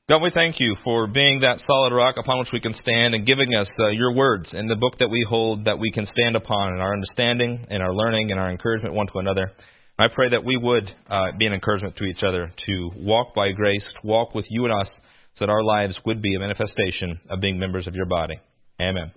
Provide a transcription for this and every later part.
God, we thank you for being that solid rock upon which we can stand and giving us your words in the book that we hold that we can stand upon in our understanding, in our learning, and our encouragement one to another. I pray that we would be an encouragement to each other to walk by grace, to walk with you and us, so that our lives would be a manifestation of being members of your body. Amen.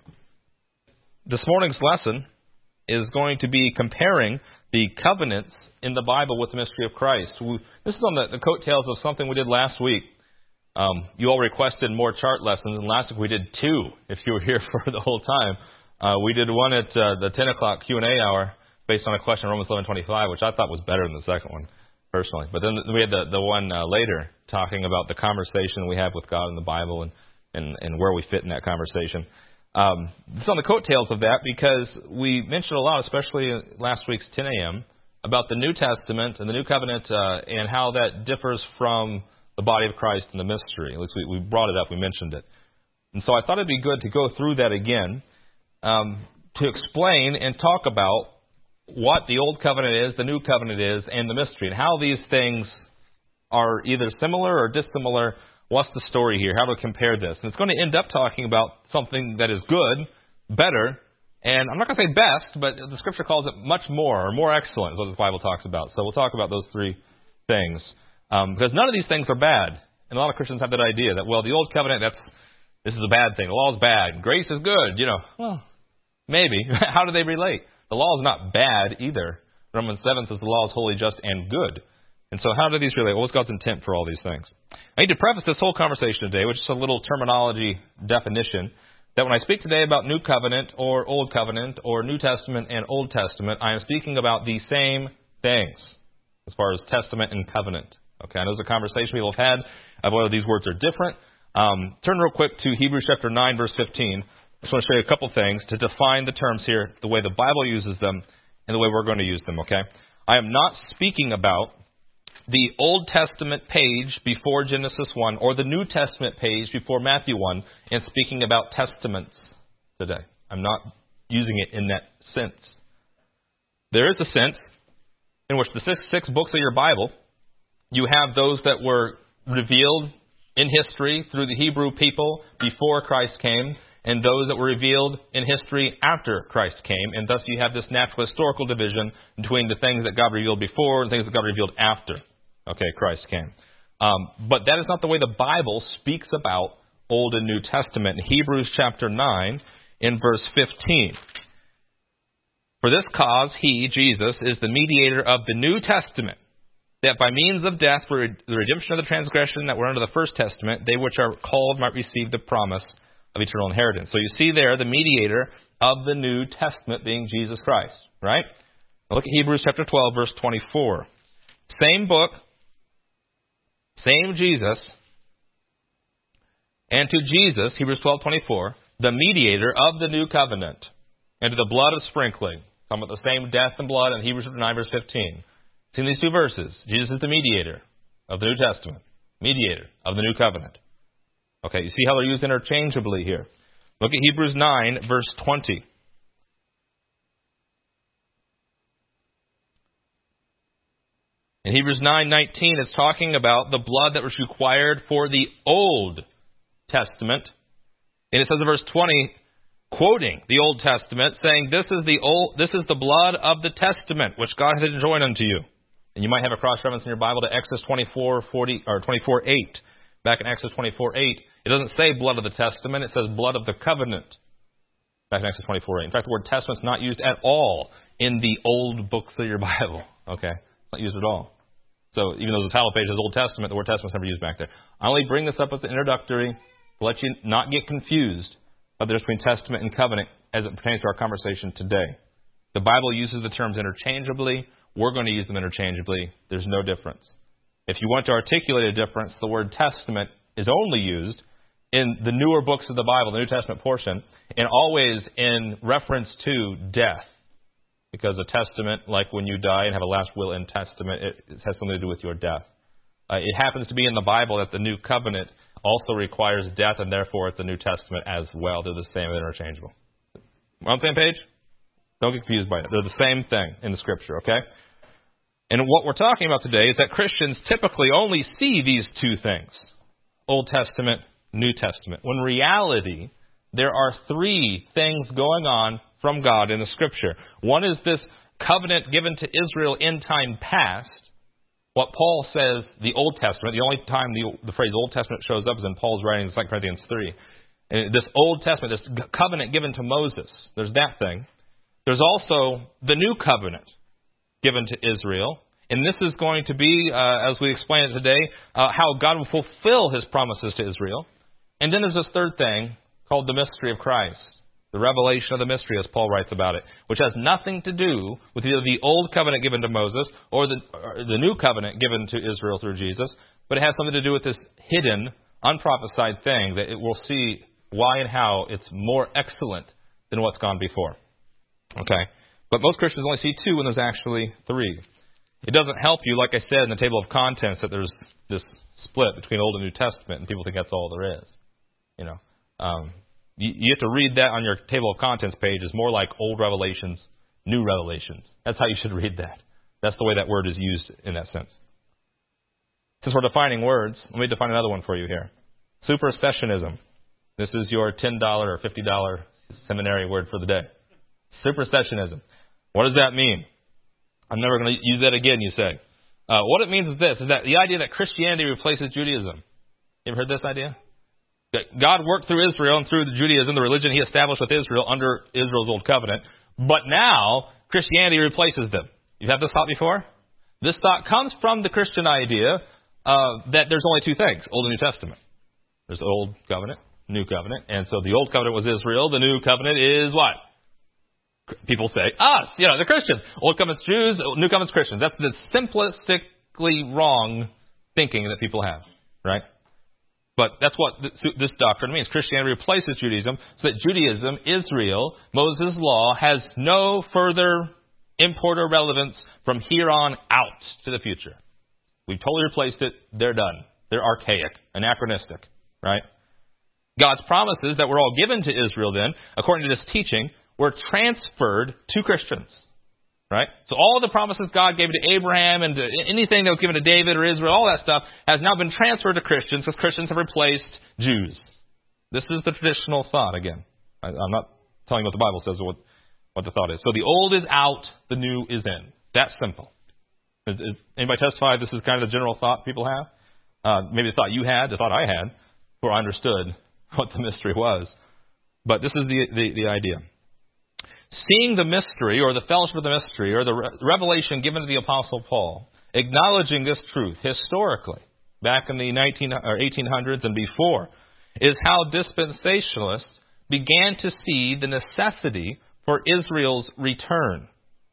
This morning's lesson is going to be comparing the covenants in the Bible with the mystery of Christ. This is on the coattails of something we did last week. You all requested more chart lessons, and last week we did two, if you were here for the whole time. We did one at the 10 o'clock Q&A hour based on a question in Romans 11:25, which I thought was better than the second one, personally. But then we had the one later talking about the conversation we have with God in the Bible and where we fit in that conversation. It's on the coattails of that because we mentioned a lot, especially last week's 10 a.m., about the New Testament and the New Covenant and how that differs from the body of Christ and the mystery. At least we brought it up, we mentioned it. And so I thought it'd be good to go through that again to explain and talk about what the Old Covenant is, the New Covenant is, and the mystery, and how these things are either similar or dissimilar. What's the story here? How to compare this? And it's going to end up talking about something that is good, better, and I'm not going to say best, but the Scripture calls it much more, or more excellent, is what the Bible talks about. So we'll talk about those three things. Because none of these things are bad. And a lot of Christians have that idea that, well, the Old Covenant, this is a bad thing. The law is bad. Grace is good. Well, maybe. How do they relate? The law is not bad either. Romans 7 says the law is holy, just, and good. And so how do these relate? What's God's intent for all these things? I need to preface this whole conversation today with just a little terminology definition, that when I speak today about New Covenant or Old Covenant or New Testament and Old Testament, I am speaking about the same things as far as Testament and Covenant. Okay, I know there's a conversation people have had of whether these words are different. Turn real quick to Hebrews chapter 9, verse 15. I just want to show you a couple things to define the terms here, the way the Bible uses them, and the way we're going to use them, okay? I am not speaking about the Old Testament page before Genesis 1 or the New Testament page before Matthew 1 and speaking about testaments today. I'm not using it in that sense. There is a sense in which the six books of your Bible, you have those that were revealed in history through the Hebrew people before Christ came, and those that were revealed in history after Christ came. And thus you have this natural historical division between the things that God revealed before and things that God revealed after, Christ came. But that is not the way the Bible speaks about Old and New Testament. In Hebrews chapter 9, in verse 15. For this cause he, Jesus, is the mediator of the New Testament, that by means of death for the redemption of the transgression that were under the first testament, they which are called might receive the promise of eternal inheritance. So you see there the mediator of the New Testament being Jesus Christ, right? Now look at Hebrews chapter 12, verse 24. Same book, same Jesus, and to Jesus, Hebrews 12:24, the mediator of the new covenant, and to the blood of sprinkling. Talking about the same death and blood in Hebrews chapter 9, verse 15. See these two verses. Jesus is the mediator of the New Testament. Mediator of the New Covenant. Okay, you see how they're used interchangeably here. Look at Hebrews 9, verse 20. In Hebrews 9:19, it's talking about the blood that was required for the Old Testament. And it says in verse 20, quoting the Old Testament, saying, This is the blood of the testament which God has enjoined unto you. And you might have a cross-reference in your Bible to Exodus 24:40 or 24:8. Back in Exodus 24:8, it doesn't say blood of the testament; it says blood of the covenant. Back in Exodus 24:8. In fact, the word testament is not used at all in the old books of your Bible. Okay, it's not used at all. So even though the title page is Old Testament, the word testament is never used back there. I only bring this up as an introductory to let you not get confused about the difference between testament and covenant as it pertains to our conversation today. The Bible uses the terms interchangeably. We're going to use them interchangeably. There's no difference. If you want to articulate a difference, the word testament is only used in the newer books of the Bible, the New Testament portion, and always in reference to death. Because a testament, like when you die and have a last will and testament, it has something to do with your death. It happens to be in the Bible that the New Covenant also requires death, and therefore it's the New Testament as well. They're the same, interchangeable. On the same page? Don't get confused by it. They're the same thing in the Scripture, okay? And what we're talking about today is that Christians typically only see these two things, Old Testament, New Testament. When in reality, there are three things going on from God in the Scripture. One is this covenant given to Israel in time past. What Paul says, the Old Testament, the only time the phrase Old Testament shows up is in Paul's writing in 2 Corinthians 3. And this Old Testament, this covenant given to Moses, there's that thing. There's also the New Covenant given to Israel. And this is going to be, as we explain it today, how God will fulfill His promises to Israel. And then there's this third thing called the mystery of Christ. The revelation of the mystery, as Paul writes about it, which has nothing to do with either the old covenant given to Moses or the new covenant given to Israel through Jesus, but it has something to do with this hidden, unprophesied thing that it will see why and how it's more excellent than what's gone before. Okay? But most Christians only see two when there's actually three. It doesn't help you, like I said in the table of contents, that there's this split between Old and New Testament, and people think that's all there is. You know, you have to read that on your table of contents page as more like Old Revelations, New Revelations. That's how you should read that. That's the way that word is used in that sense. Since we're defining words, let me define another one for you here. Supersessionism. This is your $10 or $50 seminary word for the day. Supersessionism. What does that mean? I'm never going to use that again, you say. What it means is this, is that the idea that Christianity replaces Judaism. You ever heard this idea? God worked through Israel and through the Judaism, the religion He established with Israel under Israel's Old Covenant. But now, Christianity replaces them. You've had this thought before? This thought comes from the Christian idea that there's only two things, Old and New Testament. There's the Old Covenant, New Covenant. And so the Old Covenant was Israel. The New Covenant is what? People say, us, the Christians. Old Covenant's Jews, New Covenant's Christians. That's the simplistically wrong thinking that people have, right? But that's what this doctrine means. Christianity replaces Judaism, so that Judaism, Israel, Moses' law, has no further import or relevance from here on out to the future. We've totally replaced it. They're done. They're archaic, anachronistic, right? God's promises that were all given to Israel then, according to this teaching, were transferred to Christians, right? So all the promises God gave to Abraham and to anything that was given to David or Israel, all that stuff has now been transferred to Christians because Christians have replaced Jews. This is the traditional thought again. I'm not telling you what the Bible says or what the thought is. So the old is out, the new is in. That's simple. Is anybody testify this is kind of the general thought people have? Maybe the thought you had, the thought I had, before I understood what the mystery was. But this is the idea. Seeing the mystery, or the fellowship of the mystery, or the revelation given to the Apostle Paul, acknowledging this truth historically, back in the 1800s and before, is how dispensationalists began to see the necessity for Israel's return.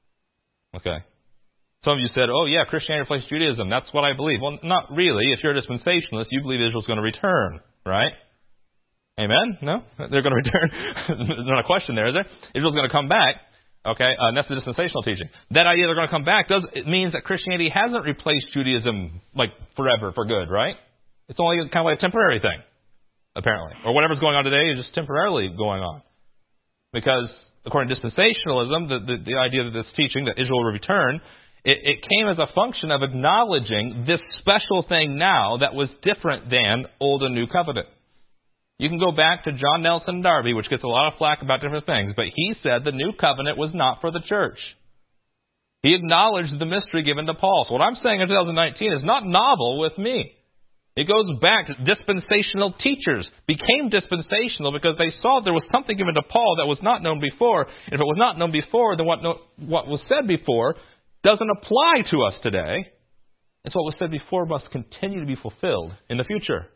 Okay. Some of you said, oh yeah, Christianity replaced Judaism. That's what I believe. Well, not really. If you're a dispensationalist, you believe Israel's going to return, right? Amen? No? They're going to return. There's not a question there, is there? Israel's going to come back. Okay? And that's the dispensational teaching. That idea they're going to come back it means that Christianity hasn't replaced Judaism like forever for good, right? It's only kind of like a temporary thing, apparently. Or whatever's going on today is just temporarily going on. Because according to dispensationalism, the idea of this teaching that Israel will return, it came as a function of acknowledging this special thing now that was different than Old and New Covenant. You can go back to John Nelson Darby, which gets a lot of flack about different things, but he said the New Covenant was not for the church. He acknowledged the mystery given to Paul. So what I'm saying in 2019 is not novel with me. It goes back to dispensational teachers became dispensational because they saw there was something given to Paul that was not known before. And if it was not known before, then what was said before doesn't apply to us today. And so what was said before must continue to be fulfilled in the future.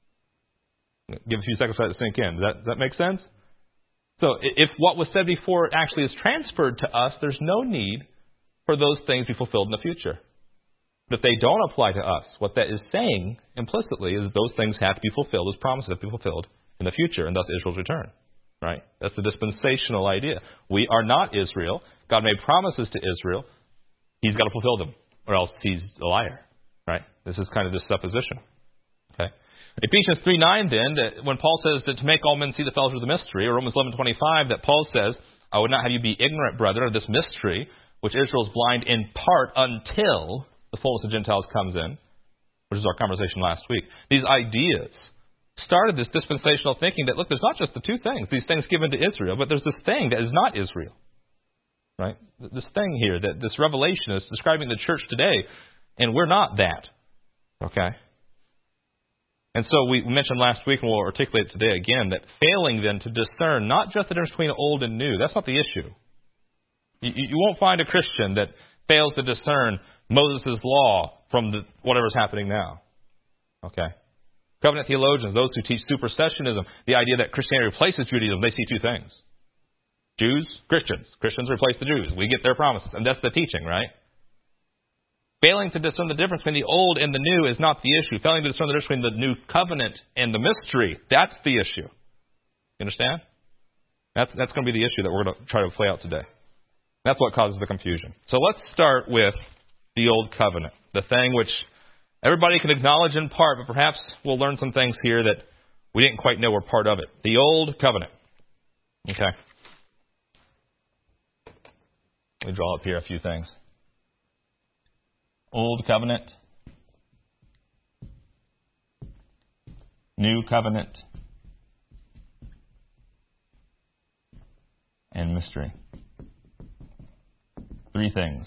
Give a few seconds for that to sink in. Does that make sense? So if what was said before actually is transferred to us, there's no need for those things to be fulfilled in the future. But if they don't apply to us, what that is saying implicitly is those things have to be fulfilled, those promises have to be fulfilled in the future, and thus Israel's return. Right? That's the dispensational idea. We are not Israel. God made promises to Israel. He's got to fulfill them, or else he's a liar. Right? This is kind of this supposition. Okay? Ephesians 3:9 then, that when Paul says that to make all men see the fellowship of the mystery, or Romans 11:25, that Paul says, I would not have you be ignorant, brethren, of this mystery, which Israel is blind in part until the fullness of Gentiles comes in. which is our conversation last week. These ideas started this dispensational thinking that, look, there's not just the two things, these things given to Israel, but there's this thing that is not Israel. Right? This thing here, that this revelation is describing the church today, and we're not that. Okay? And so we mentioned last week, and we'll articulate it today again, that failing then to discern not just the difference between old and new, that's not the issue. You won't find a Christian that fails to discern Moses' law from whatever's happening now. Okay? Covenant theologians, those who teach supersessionism, the idea that Christianity replaces Judaism, they see two things. Jews, Christians. Christians replace the Jews. We get their promises. And that's the teaching, right? Failing to discern the difference between the old and the new is not the issue. Failing to discern the difference between the new covenant and the mystery, that's the issue. You understand? That's going to be the issue that we're going to try to play out today. That's what causes the confusion. So let's start with the old covenant, the thing which everybody can acknowledge in part, but perhaps we'll learn some things here that we didn't quite know were part of it. The old covenant. Okay. Let me draw up here a few things. Old covenant. New covenant. And mystery. Three things.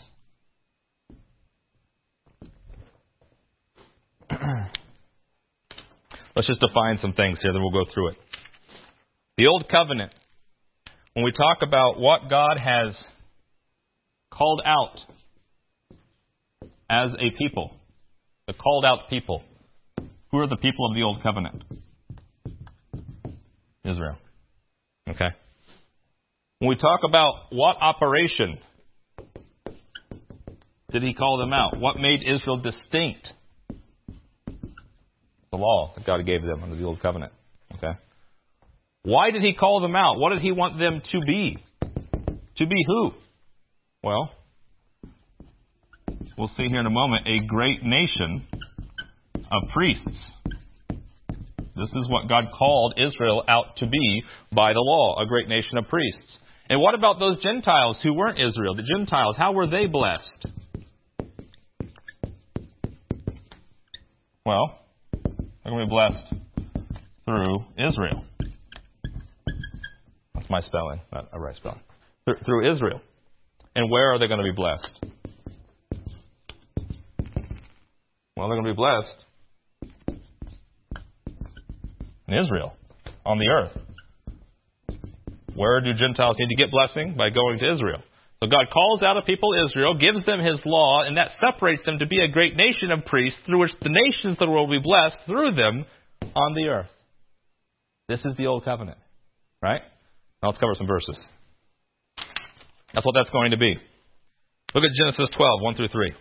Let's just define some things here, then we'll go through it. The Old Covenant. When we talk about what God has called out as a people, the called out people, who are the people of the Old Covenant? Israel. Okay. When we talk about what operation did he call them out? What made Israel distinct? The law that God gave them under the Old Covenant. Okay. Why did he call them out? What did he want them to be? To be who? Well, we'll see here in a moment, a great nation of priests. This is what God called Israel out to be by the law, a great nation of priests. And what about those Gentiles who weren't Israel? The Gentiles, how were they blessed? Well, they're going to be blessed through Israel. That's my spelling, not a right spelling. Through Israel. And where are they going to be blessed? Well, they're going to be blessed in Israel, on the earth. Where do Gentiles need to get blessing? By going to Israel. So God calls out a people, Israel, gives them His law, and that separates them to be a great nation of priests through which the nations of the world will be blessed through them on the earth. This is the Old Covenant. Right? Now let's cover some verses. That's what that's going to be. Look at Genesis 12, 1 through 3.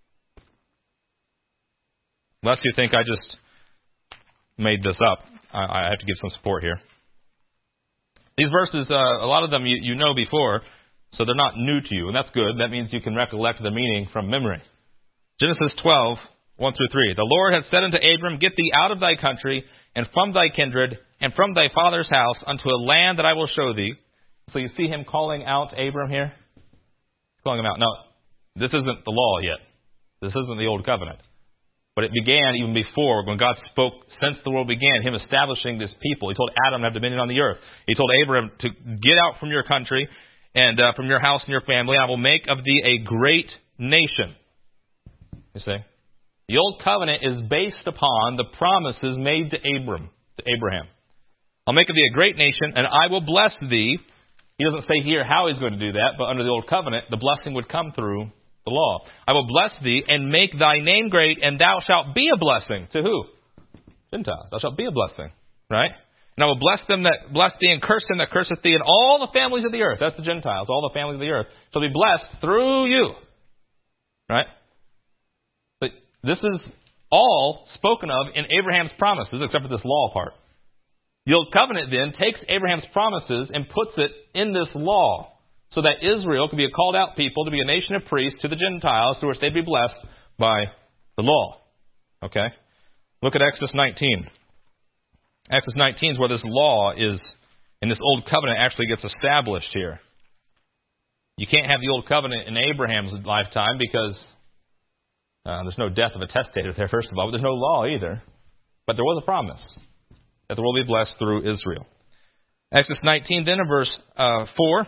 Lest you think I just made this up, I have to give some support here. These verses, a lot of them you know before, so they're not new to you, and that's good. That means you can recollect the meaning from memory. Genesis 12, 1 through 3. The Lord had said unto Abram, Get thee out of thy country, and from thy kindred, and from thy father's house, unto a land that I will show thee. So you see him calling out Abram here? Calling him out. No, this isn't the law yet. This isn't the Old Covenant. But it began even before, when God spoke, since the world began, Him establishing this people. He told Adam to have dominion on the earth. He told Abraham to get out from your country and from your house and your family, and I will make of thee a great nation. You see? The Old Covenant is based upon the promises made to Abraham. I'll make of thee a great nation, and I will bless thee. He doesn't say here how He's going to do that, but under the Old Covenant, the blessing would come through the law. I will bless thee and make thy name great, and thou shalt be a blessing. To who? Gentiles. Thou shalt be a blessing. Right? And I will bless them that bless thee, and curse them that curseth thee, and all the families of the earth. That's the Gentiles. All the families of the earth shall be blessed through you. Right? But this is all spoken of in Abraham's promises, except for this law part. The Old Covenant then takes Abraham's promises and puts it in this law, so that Israel could be a called out people to be a nation of priests to the Gentiles, through which they'd be blessed by the law. Okay? Look at Exodus 19. Exodus 19 is where this law is, and this Old Covenant actually gets established here. You can't have the Old Covenant in Abraham's lifetime because There's no death of a testator there, first of all, but there's no law either. But there was a promise that the world will be blessed through Israel. Exodus 19, then in verse 4.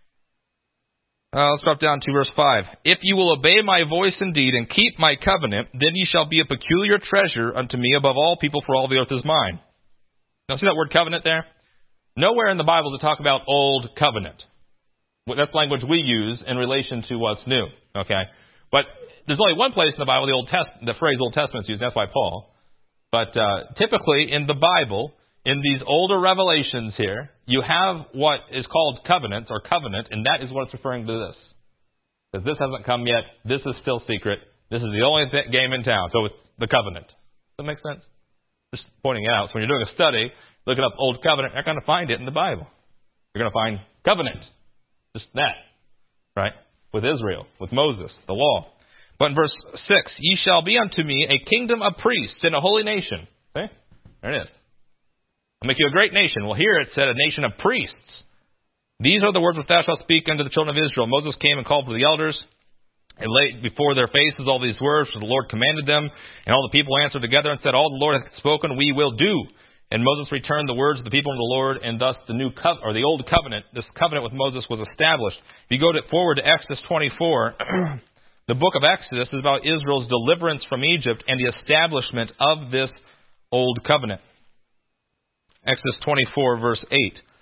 Let's drop down to verse 5. If you will obey my voice indeed and keep my covenant, then ye shall be a peculiar treasure unto me above all people, for all the earth is mine. Now see that word covenant there? Nowhere in the Bible to talk about old covenant. That's language we use in relation to what's new. Okay? But there's only one place in the Bible the phrase Old Testament is used, and that's by Paul. But typically in the Bible, in these older revelations here, you have what is called covenants or covenant, and that is what it's referring to this. Because this hasn't come yet. This is still secret. This is the only game in town. So it's the covenant. Does that make sense? Just pointing it out. So when you're doing a study, looking up Old Covenant, you're going to find it in the Bible. You're going to find covenant. Just that. Right? With Israel. With Moses. The law. But in verse 6, ye shall be unto me a kingdom of priests and a holy nation. See? There it is. I'll make you a great nation. Well, here it said a nation of priests. These are the words which thou shalt speak unto the children of Israel. Moses came and called for the elders and laid before their faces all these words, which the Lord commanded them. And all the people answered together and said, all the Lord hath spoken, we will do. And Moses returned the words of the people unto the Lord, and thus the new or the old covenant, this covenant with Moses was established. If you go forward to Exodus 24, the book of Exodus is about Israel's deliverance from Egypt and the establishment of this old covenant. Exodus 24, verse 8.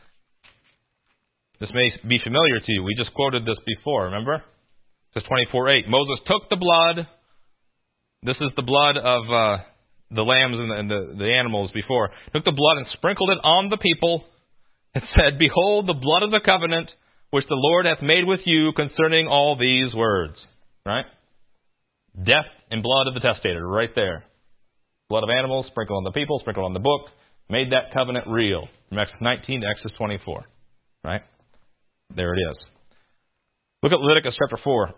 This may be familiar to you. We just quoted this before, remember? Exodus 24, 8. Moses took the blood. This is the blood of the lambs and the animals before. Took the blood and sprinkled it on the people and said, behold, the blood of the covenant which the Lord hath made with you concerning all these words. Right? Death and blood of the testator, right there. Blood of animals, sprinkled on the people, sprinkled on the book. Made that covenant real. From Exodus 19 to Exodus 24. Right? There it is. Look at Leviticus chapter 4.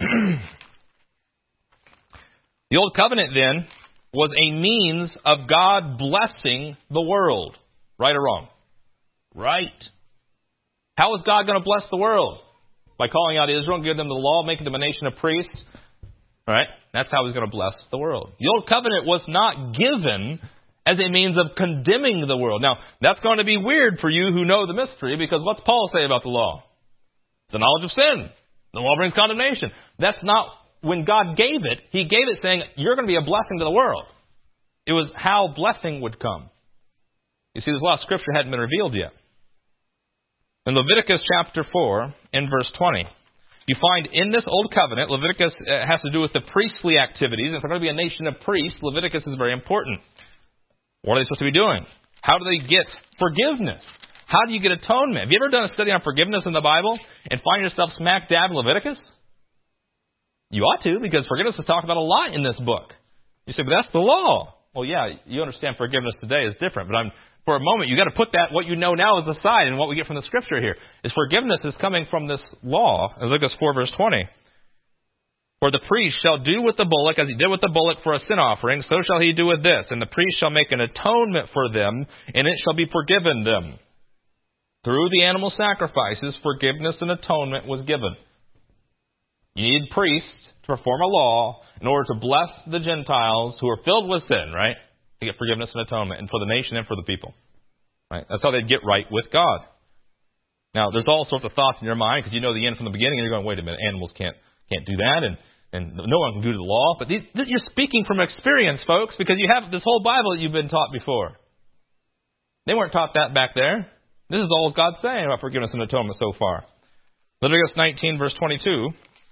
The Old Covenant then was a means of God blessing the world. Right or wrong? Right. How is God going to bless the world? By calling out Israel and giving them the law, making them a nation of priests. Right? That's how He's going to bless the world. The Old Covenant was not given as a means of condemning the world. Now, that's going to be weird for you who know the mystery, because what's Paul say about the law? The knowledge of sin. The law brings condemnation. That's not, when God gave it, He gave it saying, you're going to be a blessing to the world. It was how blessing would come. You see, there's a lot of scripture hadn't been revealed yet. In Leviticus chapter 4, in verse 20, you find in this Old Covenant, Leviticus has to do with the priestly activities. If they're going to be a nation of priests, Leviticus is very important. What are they supposed to be doing? How do they get forgiveness? How do you get atonement? Have you ever done a study on forgiveness in the Bible and find yourself smack dab in Leviticus? You ought to, because forgiveness is talked about a lot in this book. You say, but that's the law. Well, yeah, you understand forgiveness today is different, but for a moment, you've got to put that, what you know now, is aside, and what we get from the Scripture here is forgiveness is coming from this law. Leviticus 4, verse 20. For the priest shall do with the bullock as he did with the bullock for a sin offering, so shall he do with this. And the priest shall make an atonement for them, and it shall be forgiven them. Through the animal sacrifices, forgiveness and atonement was given. You need priests to perform a law in order to bless the Gentiles who are filled with sin, right? To get forgiveness and atonement, and for the nation and for the people. Right? That's how they'd get right with God. Now, there's all sorts of thoughts in your mind, because you know the end from the beginning, and you're going, wait a minute, animals can't do that, and no one can do the law. But you're speaking from experience, folks, because you have this whole Bible that you've been taught before. They weren't taught that back there. This is all God's saying about forgiveness and atonement so far. Leviticus 19, verse 22.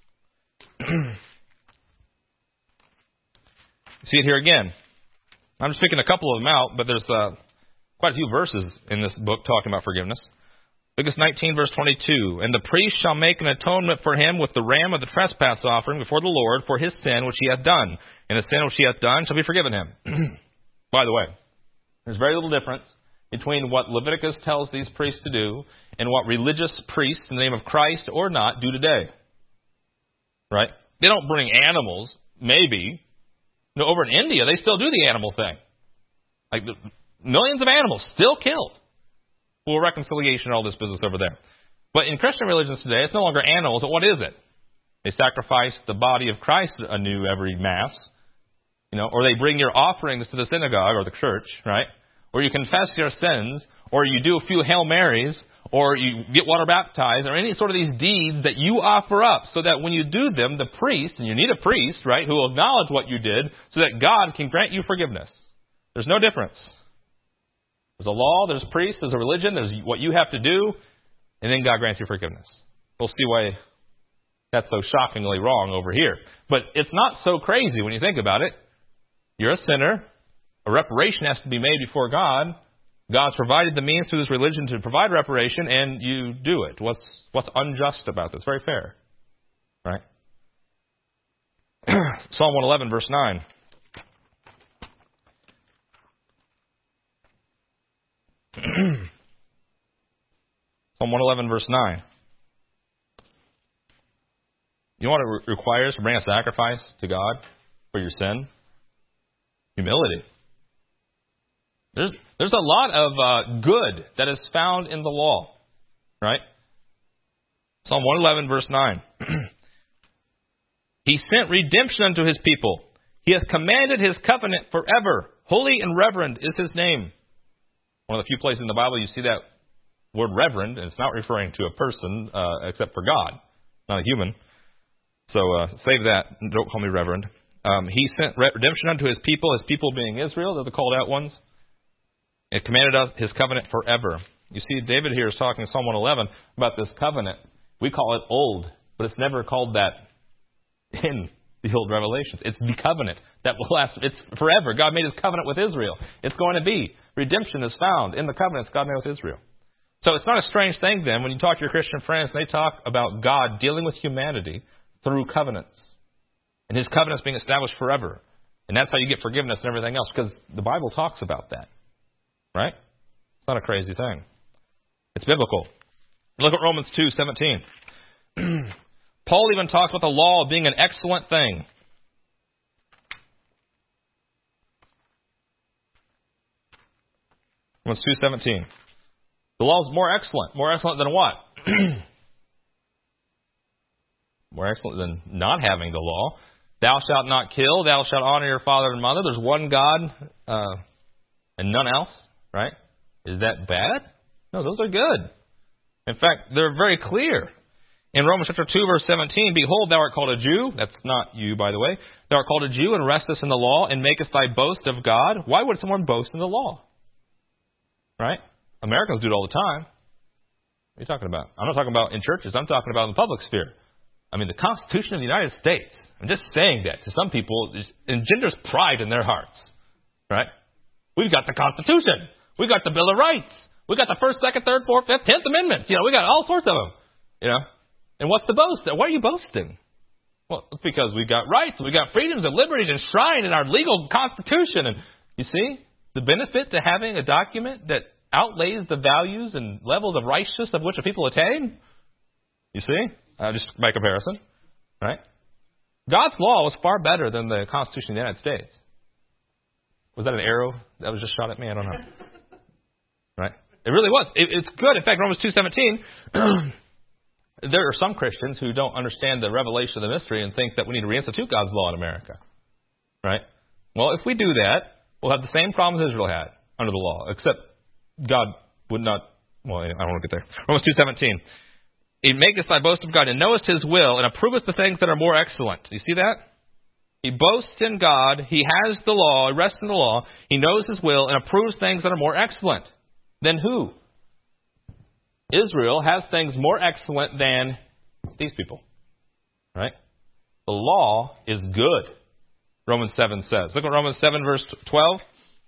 See it here again. I'm just picking a couple of them out, but there's quite a few verses in this book talking about forgiveness. Leviticus 19, verse 22. And the priest shall make an atonement for him with the ram of the trespass offering before the Lord for his sin which he hath done. And the sin which he hath done shall be forgiven him. By the way, there's very little difference between what Leviticus tells these priests to do and what religious priests in the name of Christ or not do today. Right? They don't bring animals, maybe. No, over in India, they still do the animal thing. Like millions of animals still killed. For reconciliation and all this business over there. But in Christian religions today, it's no longer animals, but what is it? They sacrifice the body of Christ anew every Mass, Or they bring your offerings to the synagogue or the church, right? Or you confess your sins, or you do a few Hail Marys, or you get water baptized, or any sort of these deeds that you offer up, so that when you do them, the priest, and you need a priest, right, who will acknowledge what you did, so that God can grant you forgiveness. There's no difference. There's a law, there's priests, there's a religion, there's what you have to do, and then God grants you forgiveness. We'll see why that's so shockingly wrong over here. But it's not so crazy when you think about it. You're a sinner. A reparation has to be made before God. God's provided the means through His religion to provide reparation, and you do it. What's unjust about this? Very fair. Right? Psalm 111, verse 9. Psalm 111, verse 9. You know what it requires to bring a sacrifice to God for your sin? Humility. There's a lot of good that is found in the law, right? Psalm 111, verse 9. He sent redemption unto His people. He hath commanded His covenant forever. Holy and reverend is His name. One of the few places in the Bible you see that word reverend, and it's not referring to a person except for God, not a human. So save that. Don't call me reverend. He sent redemption unto His people being Israel. They're the called out ones. It commanded us His covenant forever. You see, David here is talking in Psalm 111 about this covenant. We call it old, but it's never called that in the old Revelations. It's the covenant that will last. It's forever. God made His covenant with Israel. It's going to be. Redemption is found in the covenants God made with Israel. So it's not a strange thing then when you talk to your Christian friends and they talk about God dealing with humanity through covenants. And His covenants being established forever. And that's how you get forgiveness and everything else, because the Bible talks about that. Right? It's not a crazy thing. It's biblical. Look at Romans 2:17. Paul even talks about the law being an excellent thing. Romans 2:17. The law is more excellent. More excellent than what? More excellent than not having the law. Thou shalt not kill. Thou shalt honor your father and mother. There's one God and none else. Right? Is that bad? No, those are good. In fact, they're very clear. In Romans chapter 2, verse 17, Behold, thou art called a Jew. That's not you, by the way. Thou art called a Jew and restest in the law and makest thy boast of God. Why would someone boast in the law? Right? Americans do it all the time. What are you talking about? I'm not talking about in churches. I'm talking about in the public sphere. I mean, the Constitution of the United States. I'm just saying that to some people, it engenders pride in their hearts. Right? We've got the Constitution. We've got the Bill of Rights. We've got the 1st, 2nd, 3rd, 4th, 5th, 10th Amendments. We got all sorts of them. And what's the boast? Why are you boasting? Well, it's because we've got rights, we've got freedoms and liberties enshrined in our legal Constitution. And you see, the benefit to having a document that outlays the values and levels of righteousness of which a people attain. You see? Just by comparison. Right? God's law was far better than the Constitution of the United States. Was that an arrow that was just shot at me? I don't know. Right? It really was. It's good. In fact, Romans 2:17, there are some Christians who don't understand the revelation of the mystery and think that we need to reinstitute God's law in America. Right? Well, if we do that, we'll have the same problems Israel had under the law, except God would not. Well, I don't want to get there. Romans 2:17. He maketh thy boast of God, and knowest His will, and approveth the things that are more excellent. Do you see that? He boasts in God. He has the law. He rests in the law. He knows His will and approves things that are more excellent. Than who? Israel has things more excellent than these people. Right? The law is good, Romans 7 says. Look at Romans 7, verse 12.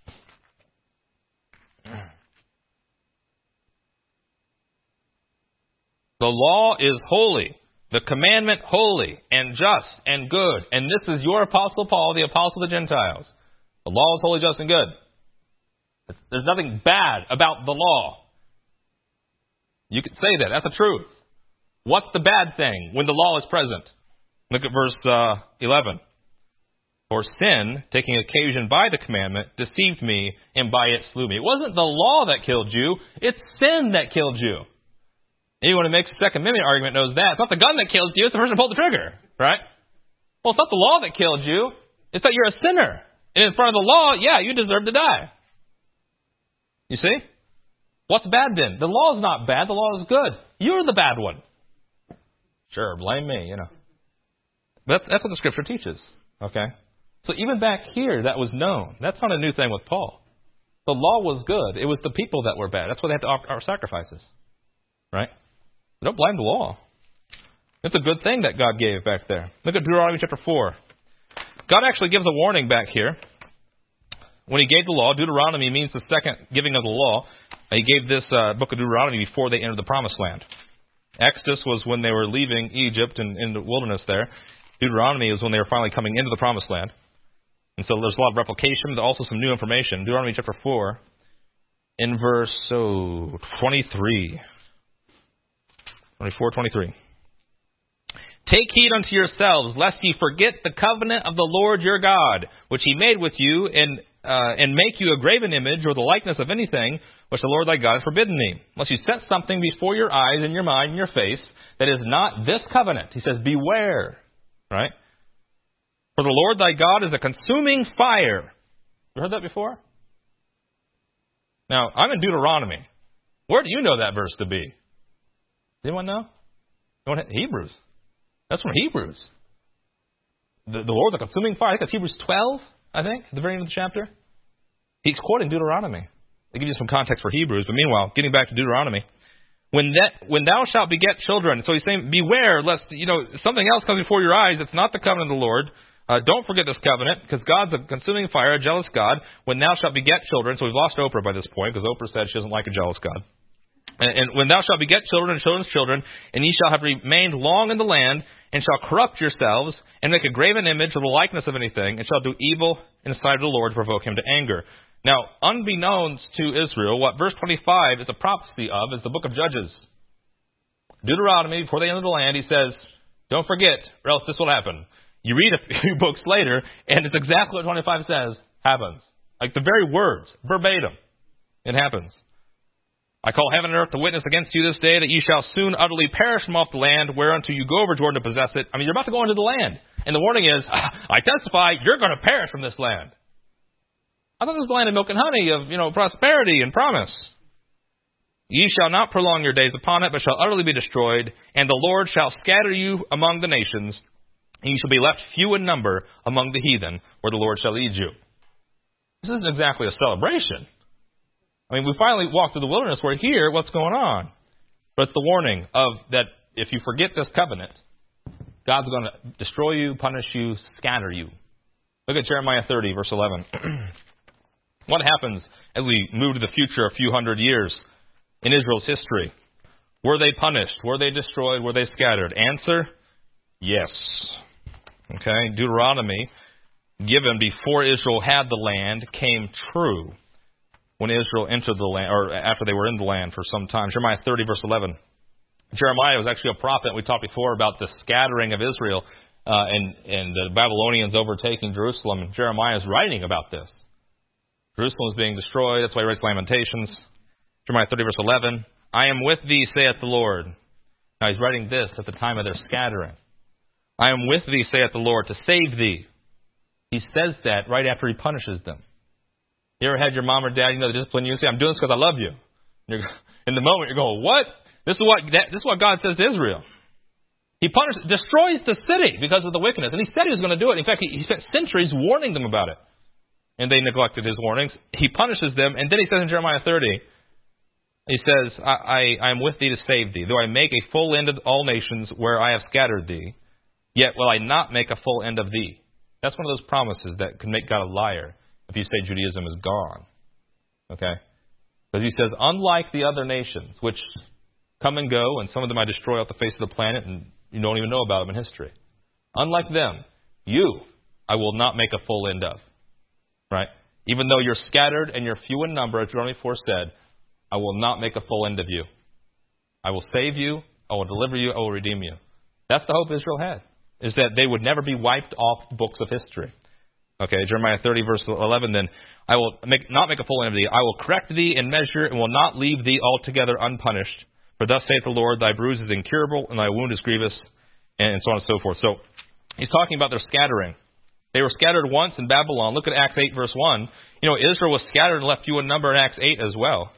The law is holy. The commandment holy and just and good. And this is your Apostle Paul, the Apostle of the Gentiles. The law is holy, just, and good. There's nothing bad about the law. You could say that. That's the truth. What's the bad thing when the law is present? Look at verse 11. For sin, taking occasion by the commandment, deceived me, and by it slew me. It wasn't the law that killed you. It's sin that killed you. Anyone who makes a Second Amendment argument knows that. It's not the gun that kills you. It's the person who pulled the trigger. Right? Well, it's not the law that killed you. It's that you're a sinner. And in front of the law, yeah, you deserve to die. You see? What's bad then? The law is not bad. The law is good. You're the bad one. Sure, blame me, That's what the Scripture teaches. Okay? So even back here, that was known. That's not a new thing with Paul. The law was good. It was the people that were bad. That's why they had to offer our sacrifices. Right? Don't blame the law. It's a good thing that God gave back there. Look at Deuteronomy chapter 4. God actually gives a warning back here. When he gave the law, Deuteronomy means the second giving of the law. He gave this book of Deuteronomy before they entered the Promised Land. Exodus was when they were leaving Egypt and in the wilderness there. Deuteronomy is when they were finally coming into the Promised Land. And so there's a lot of replication, but also some new information. Deuteronomy chapter 4, in verse 23. 23. Take heed unto yourselves, lest ye forget the covenant of the Lord your God, which he made with you, and make you a graven image or the likeness of anything which the Lord thy God has forbidden thee. Unless you set something before your eyes, in your mind, in your face, that is not this covenant. He says, beware. Right? For the Lord thy God is a consuming fire. You heard that before? Now, I'm in Deuteronomy. Where do you know that verse to be? Does anyone know? Hebrews. That's from Hebrews. The Lord, the consuming fire. I think that's Hebrews 12, at the very end of the chapter. He's quoting Deuteronomy. They give you some context for Hebrews. But meanwhile, getting back to Deuteronomy. When thou shalt beget children. So he's saying, beware lest, something else comes before your eyes. It's not the covenant of the Lord. Don't forget this covenant, because God's a consuming fire, a jealous God. When thou shalt beget children. So we've lost Oprah by this point, because Oprah said she doesn't like a jealous God. And when thou shalt beget children and children's children, and ye shall have remained long in the land, and shall corrupt yourselves, and make a graven image of the likeness of anything, and shall do evil in the sight of the Lord to provoke him to anger. Now, unbeknownst to Israel, what verse 25 is a prophecy of is the book of Judges. Deuteronomy, before they enter the land, he says, don't forget, or else this will happen. You read a few books later, and it's exactly what 25 says happens. Like the very words, verbatim. It happens. I call heaven and earth to witness against you this day that ye shall soon utterly perish from off the land whereunto you go over Jordan to possess it. I mean, you're about to go into the land. And the warning is, I testify, you're going to perish from this land. I thought this was the land of milk and honey, of prosperity and promise. Ye shall not prolong your days upon it, but shall utterly be destroyed. And the Lord shall scatter you among the nations, and ye shall be left few in number among the heathen, where the Lord shall lead you. This isn't exactly a celebration. I mean, we finally walked through the wilderness. We're here. What's going on? But it's the warning of that if you forget this covenant, God's going to destroy you, punish you, scatter you. Look at Jeremiah 30, verse 11. What happens as we move to the future a few hundred years in Israel's history? Were they punished? Were they destroyed? Were they scattered? Answer, yes. Okay, Deuteronomy, given before Israel had the land, came true when Israel entered the land, or after they were in the land for some time. Jeremiah 30, verse 11. Jeremiah was actually a prophet. We talked before about the scattering of Israel and the Babylonians overtaking Jerusalem. And Jeremiah is writing about this. Jerusalem is being destroyed. That's why he writes Lamentations. Jeremiah 30, verse 11. I am with thee, saith the Lord. Now he's writing this at the time of their scattering. I am with thee, saith the Lord, to save thee. He says that right after he punishes them. You ever had your mom or dad, discipline you and say, I'm doing this because I love you. In the moment, you're going, what? This is what God says to Israel. He destroys the city because of the wickedness. And he said he was going to do it. In fact, he spent centuries warning them about it. And they neglected his warnings. He punishes them. And then he says in Jeremiah 30, he says, I am with thee to save thee. Though I make a full end of all nations where I have scattered thee, yet will I not make a full end of thee. That's one of those promises that can make God a liar if you say Judaism is gone. Okay? Because he says, unlike the other nations, which come and go, and some of them I destroy off the face of the planet, and you don't even know about them in history. Unlike them, you, I will not make a full end of. Right? Even though you're scattered and you're few in number, as Deuteronomy 4 said, I will not make a full end of you. I will save you, I will deliver you, I will redeem you. That's the hope Israel had, is that they would never be wiped off books of history. Okay, Jeremiah 30, verse 11, then, I will not make a full end of thee. I will correct thee in measure and will not leave thee altogether unpunished. For thus saith the Lord, thy bruise is incurable and thy wound is grievous, and so on and so forth. So, he's talking about their scattering. They were scattered once in Babylon. Look at Acts 8, verse 1. You know, Israel was scattered and left you a number in Acts 8 as well.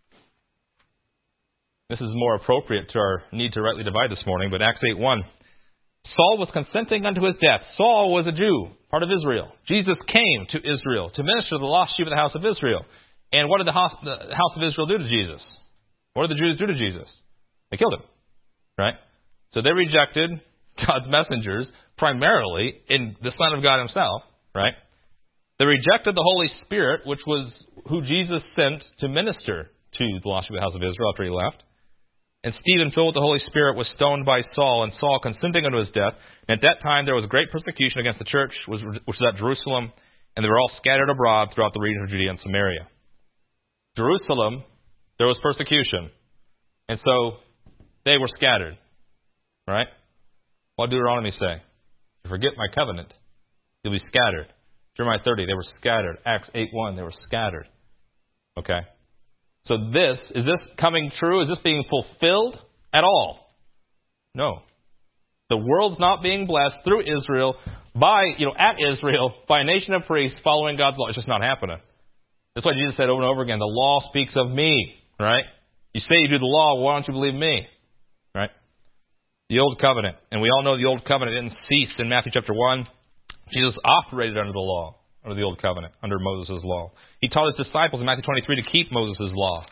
This is more appropriate to our need to rightly divide this morning, but Acts 8:1. Saul was consenting unto his death. Saul was a Jew, part of Israel. Jesus came to Israel to minister to the lost sheep of the house of Israel. And what did the house of Israel do to Jesus? What did the Jews do to Jesus? They killed him, right? So they rejected God's messengers, primarily in the Son of God himself, right? They rejected the Holy Spirit, which was who Jesus sent to minister to the lost sheep of the house of Israel after he left. And Stephen, filled with the Holy Spirit, was stoned by Saul, and Saul consenting unto his death. And at that time there was great persecution against the church, which was at Jerusalem, and they were all scattered abroad throughout the region of Judea and Samaria. Jerusalem, there was persecution. And so they were scattered. Right? What did Deuteronomy say? If you forget my covenant, you'll be scattered. Jeremiah 30, they were scattered. Acts 8:1, they were scattered. Okay? So is this coming true? Is this being fulfilled at all? No. The world's not being blessed through Israel at Israel by a nation of priests following God's law. It's just not happening. That's why Jesus said over and over again, the law speaks of me, right? You say you do the law, why don't you believe me? Right? The Old Covenant. And we all know the Old Covenant didn't cease in Matthew chapter 1. Jesus operated under the law, under the Old Covenant, under Moses' law. He taught his disciples in Matthew 23 to keep Moses' law.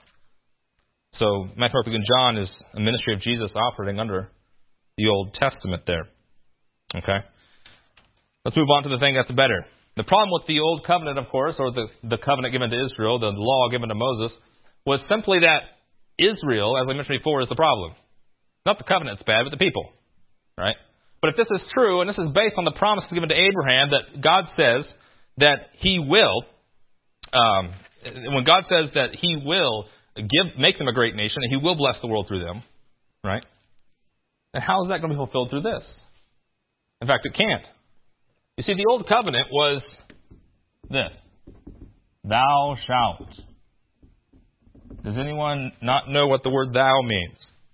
So Matthew, Mark, Luke, and John is a ministry of Jesus operating under the Old Testament there. Okay? Let's move on to the thing that's better. The problem with the Old Covenant, of course, or the covenant given to Israel, the law given to Moses, was simply that Israel, as I mentioned before, is the problem. Not the covenant's bad, but the people. Right? But if this is true, and this is based on the promise given to Abraham that God says that he will, when God says that he will make them a great nation, and he will bless the world through them, right? And how is that going to be fulfilled through this? In fact, it can't. You see, the Old Covenant was this. Thou shalt. Does anyone not know what the word thou means?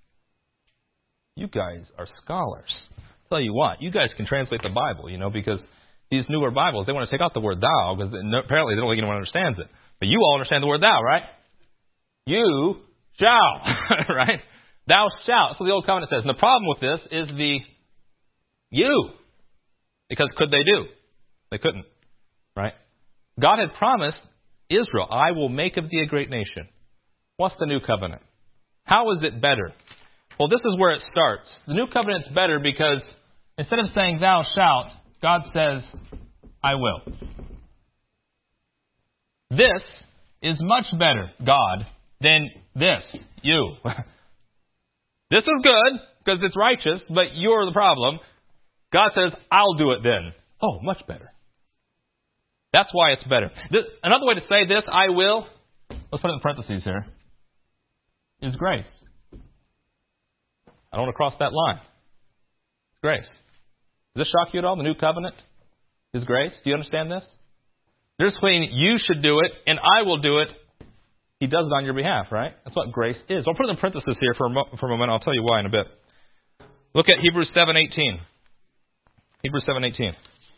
You guys are scholars. I'll tell you what, you guys can translate the Bible, because these newer Bibles, they want to take out the word thou, because apparently they don't think anyone understands it. But you all understand the word thou, right? You shall, right? Thou shalt. That's what the Old Covenant says. And the problem with this is the you. Because could they do? They couldn't, right? God had promised Israel, I will make of thee a great nation. What's the new covenant? How is it better? Well, this is where it starts. The new covenant's better because instead of saying thou shalt, God says, I will. This is much better, God, than this, you. This is good because it's righteous, but you're the problem. God says, I'll do it then. Oh, much better. That's why it's better. Another way to say this, I will, let's put it in parentheses here, is grace. I don't want to cross that line. It's grace. Does this shock you at all? The new covenant is grace. Do you understand this? There's between you should do it and I will do it. He does it on your behalf, right? That's what grace is. I'll put it in parentheses here for a moment. I'll tell you why in a bit. Look at Hebrews 7:18. Hebrews 7:18.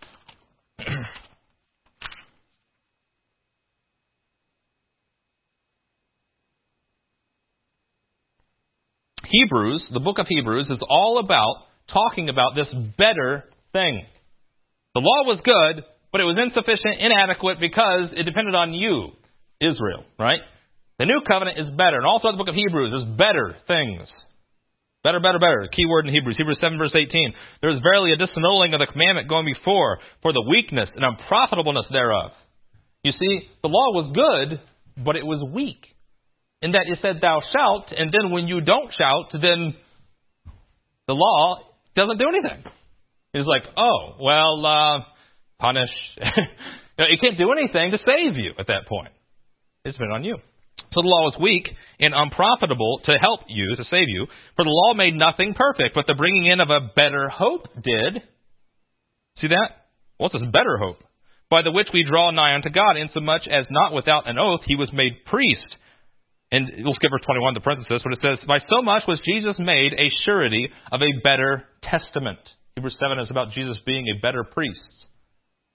Hebrews, the book of Hebrews, is all about talking about this better thing. The law was good, but it was insufficient, inadequate, because it depended on you, Israel, right? The new covenant is better. And also in the book of Hebrews, there's better things. Better, better, better. Key word in Hebrews. Hebrews 7 verse 18. There is verily a disannulling of the commandment going before, for the weakness and unprofitableness thereof. You see, the law was good, but it was weak. In that it said, thou shalt, and then when you don't shout, then the law doesn't do anything. It's like, punish. It can't do anything to save you at that point. It's been on you. So the law was weak and unprofitable to help you, to save you. For the law made nothing perfect, but the bringing in of a better hope did. See that? What's this better hope? By the which we draw nigh unto God, insomuch as not without an oath he was made priest. And we'll skip verse 21, the parenthesis, but it says, by so much was Jesus made a surety of a better testament. Hebrews 7 is about Jesus being a better priest.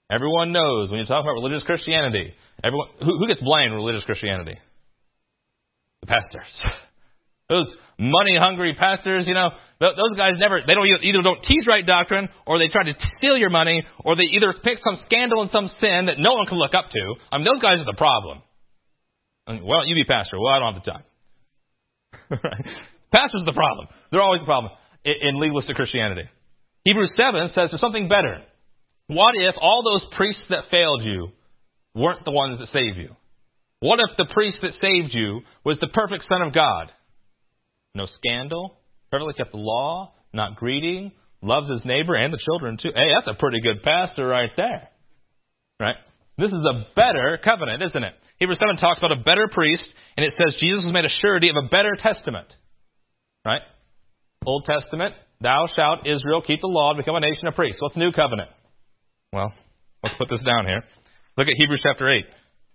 Everyone knows when you talk about religious Christianity, everyone who gets blamed in religious Christianity? The pastors. Those money-hungry pastors, those guys they either don't teach right doctrine, or they try to steal your money, or they either pick some scandal and some sin that no one can look up to. Those guys are the problem. Why don't you be pastor? Well, I don't have the time. Right? Pastors are the problem. They're always the problem in legalistic Christianity. Hebrews 7 says there's something better. What if all those priests that failed you weren't the ones that saved you? What if the priest that saved you was the perfect Son of God? No scandal, perfectly kept the law, not greedy, loves his neighbor and the children too. Hey, that's a pretty good pastor right there. Right? This is a better covenant, isn't it? Hebrews 7 talks about a better priest, and it says Jesus was made a surety of a better testament. Right? Old Testament, thou shalt, Israel, keep the law and become a nation of priests. What's the new covenant? Well, let's put this down here. Look at Hebrews chapter 8.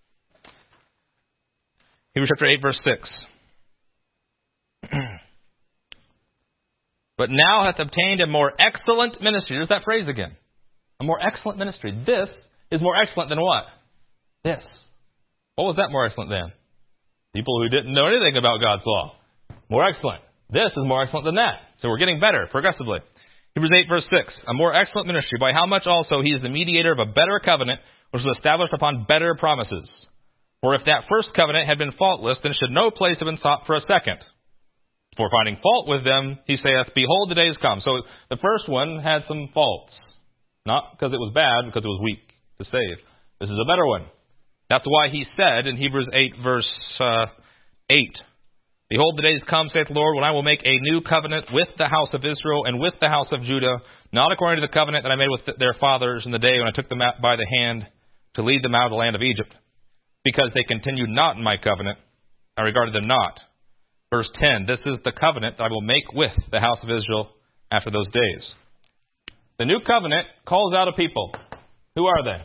Hebrews chapter 8, verse 6. But now hath obtained a more excellent ministry. There's that phrase again. A more excellent ministry. This is more excellent than what? This. What was that more excellent than? People who didn't know anything about God's law. More excellent. This is more excellent than that. So we're getting better progressively. Hebrews 8, verse 6. A more excellent ministry, by how much also he is the mediator of a better covenant, which was established upon better promises. For if that first covenant had been faultless, then should no place have been sought for a second. For finding fault with them, he saith, behold, the days come. So the first one had some faults. Not because it was bad, because it was weak to save. This is a better one. That's why he said in Hebrews 8, verse 8, behold, the days come, saith the Lord, when I will make a new covenant with the house of Israel and with the house of Judah, not according to the covenant that I made with their fathers in the day when I took them out by the hand to lead them out of the land of Egypt, because they continued not in my covenant. I regarded them not. Verse 10, this is the covenant that I will make with the house of Israel after those days. The new covenant calls out a people. Who are they?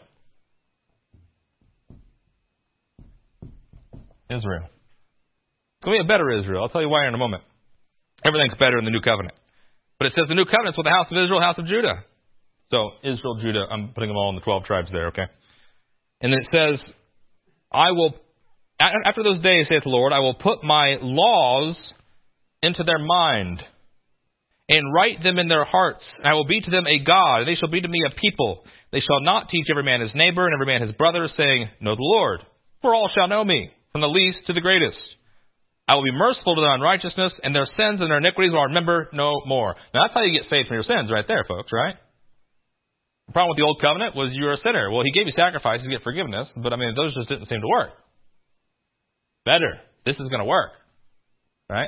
Israel. It's going to be a better Israel. I'll tell you why in a moment. Everything's better in the new covenant. But it says the new covenant's with the house of Israel, house of Judah. So Israel, Judah, I'm putting them all in the 12 tribes there, okay? And then it says, I will, after those days, saith the Lord, I will put my laws into their mind and write them in their hearts. And I will be to them a God, and they shall be to me a people. They shall not teach every man his neighbor and every man his brother, saying, know the Lord. For all shall know me, from the least to the greatest. I will be merciful to their unrighteousness, and their sins and their iniquities will I remember no more. Now that's how you get saved from your sins right there, folks, right? The problem with the old covenant was you were a sinner. Well, he gave you sacrifices to get forgiveness, but those just didn't seem to work. Better. This is going to work. Right?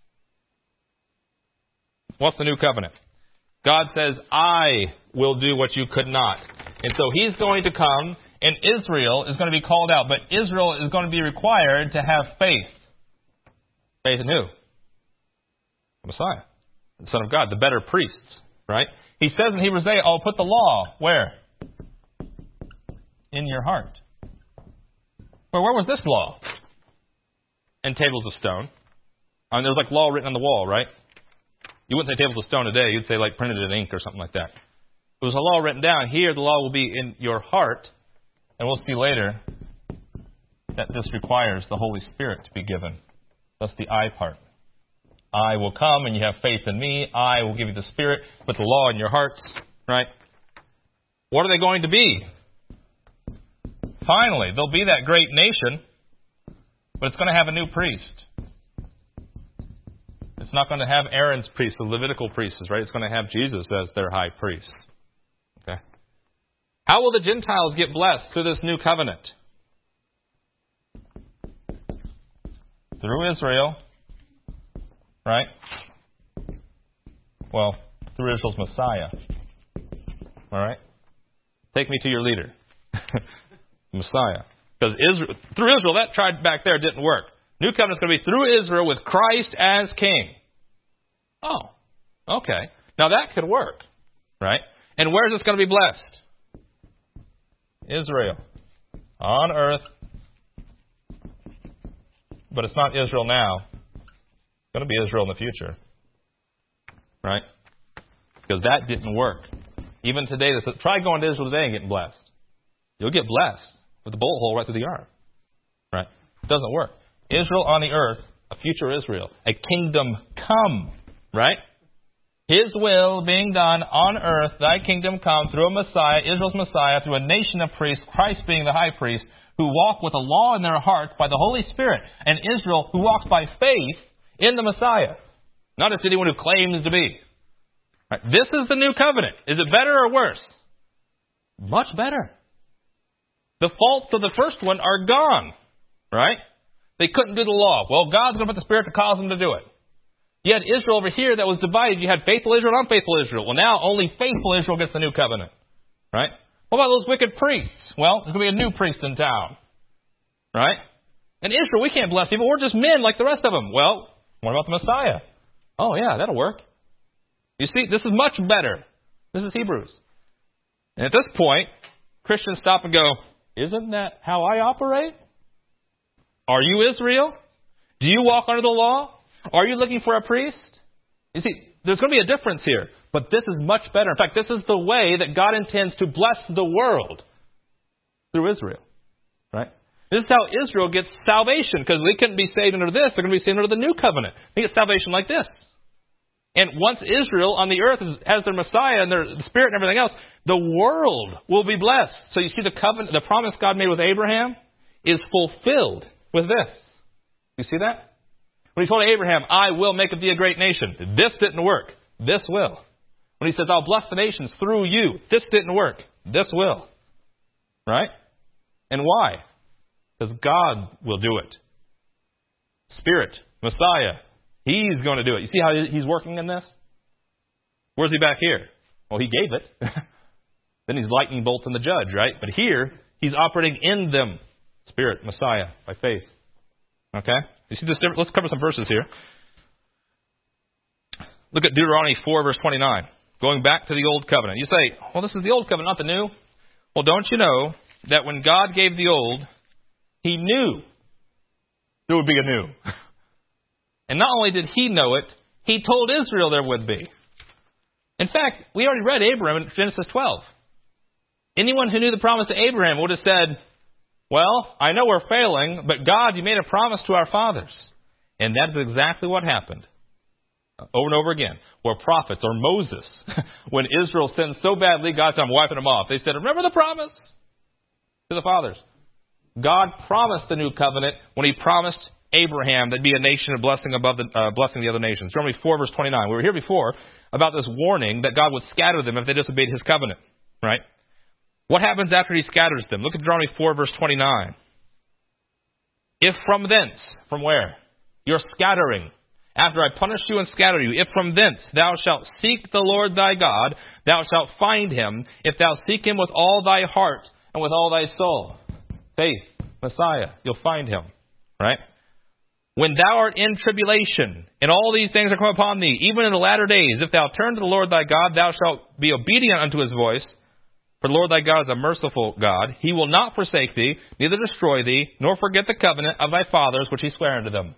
What's the new covenant? God says, I will do what you could not. And so he's going to come, and Israel is going to be called out. But Israel is going to be required to have faith. Faith in who? The Messiah. The Son of God. The better priests. Right? He says in Hebrews 8, I'll put the law, where? In your heart. Well, where was this law? In tables of stone. There's like law written on the wall, right? You wouldn't say tables of stone today. You'd say like printed in ink or something like that. It was a law written down. Here, the law will be in your heart. And we'll see later that this requires the Holy Spirit to be given. That's the I part. I will come and you have faith in me. I will give you the Spirit. Put the law in your hearts. Right? What are they going to be? Finally, they'll be that great nation, but it's going to have a new priest. It's not going to have Aaron's priests, the Levitical priests, right? It's going to have Jesus as their high priest. Okay. How will the Gentiles get blessed through this new covenant? Through Israel. Right? Well, through Israel's Messiah. All right? Take me to your leader. Messiah. Because through Israel, that tribe back there didn't work. New covenant's going to be through Israel with Christ as king. Oh, okay. Now that could work. Right? And where is this going to be blessed? Israel. On earth. But it's not Israel now. It's going to be Israel in the future. Right? Because that didn't work. Even today, try going to Israel today and getting blessed. you'll get blessed with a bullet hole right through the arm. Right? It doesn't work. Israel on the earth, a future Israel, a kingdom come. Right? His will being done on earth, thy kingdom come through a Messiah, Israel's Messiah, through a nation of priests, Christ being the high priest, who walk with a law in their hearts by the Holy Spirit, and Israel who walks by faith in the Messiah. Not just anyone who claims to be. Right. This is the new covenant. Is it better or worse? Much better. The faults of the first one are gone. Right? They couldn't do the law. Well, God's going to put the Spirit to cause them to do it. You had Israel over here that was divided. You had faithful Israel and unfaithful Israel. Well, now only faithful Israel gets the new covenant. Right? What about those wicked priests? Well, there's going to be a new priest in town. Right? And Israel, we can't bless people. We're just men like the rest of them. Well, what about the Messiah? Oh, yeah, that'll work. You see, this is much better. This is Hebrews. And at this point, Christians stop and go, isn't that how I operate? Are you Israel? Do you walk under the law? Are you looking for a priest? You see, there's going to be a difference here. But this is much better. In fact, this is the way that God intends to bless the world through Israel. Right? This is how Israel gets salvation, because they couldn't be saved under this. They're going to be saved under the new covenant. They get salvation like this. And once Israel on the earth has their Messiah and their Spirit and everything else, the world will be blessed. So you see the covenant, the promise God made with Abraham is fulfilled with this. You see that? When he told Abraham, I will make of thee a great nation. This didn't work. This will. When he says, I'll bless the nations through you. This didn't work. This will. Right? And why? Because God will do it. Spirit, Messiah, He's going to do it. You see how He's working in this? Where's He back here? Well, He gave it. Then He's lightning bolts in the judge, right? But here, He's operating in them. Spirit, Messiah, by faith. Okay? You see this difference? Let's cover some verses here. Look at Deuteronomy 4, verse 29. Going back to the Old Covenant. You say, well, this is the Old Covenant, not the New. Well, don't you know that when God gave the Old, He knew there would be a New. And not only did He know it, He told Israel there would be. In fact, we already read Abraham in Genesis 12. Anyone who knew the promise to Abraham would have said, well, I know we're failing, but God, you made a promise to our fathers. And that is exactly what happened. Over and over again. Where prophets, or Moses, when Israel sinned so badly, God said, I'm wiping them off. They said, remember the promise to the fathers. God promised the new covenant when He promised Abraham there'd be a nation of blessing above the blessing the other nations. Deuteronomy 4, verse 29. We were here before about this warning that God would scatter them if they disobeyed His covenant. Right? What happens after He scatters them? Look at Deuteronomy 4, verse 29. If from thence, from where? You're scattering. After I punish you and scatter you, if from thence thou shalt seek the Lord thy God, thou shalt find Him, if thou seek Him with all thy heart and with all thy soul. Faith, Messiah, you'll find Him. Right? When thou art in tribulation, and all these things are come upon thee, even in the latter days, if thou turn to the Lord thy God, thou shalt be obedient unto His voice. For the Lord thy God is a merciful God. He will not forsake thee, neither destroy thee, nor forget the covenant of thy fathers, which He sware unto them.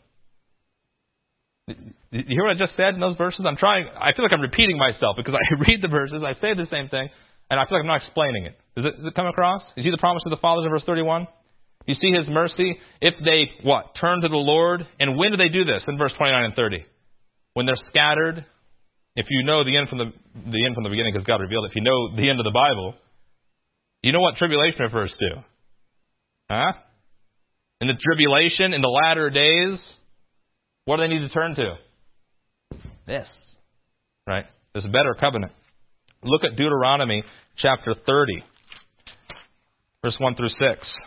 You hear what I just said in those verses? I feel like I'm repeating myself because I read the verses, I say the same thing, and I feel like I'm not explaining it. Does it come across? You see the promise to the fathers in verse 31? You see His mercy? If they, turn to the Lord. And when do they do this? In verse 29 and 30. When they're scattered. If you know the end from the beginning because God revealed it. If you know the end of the Bible, you know what tribulation refers to. Huh? In the tribulation, in the latter days, what do they need to turn to? This. Right? This better covenant. Look at Deuteronomy chapter 30. Verse 1 through 6.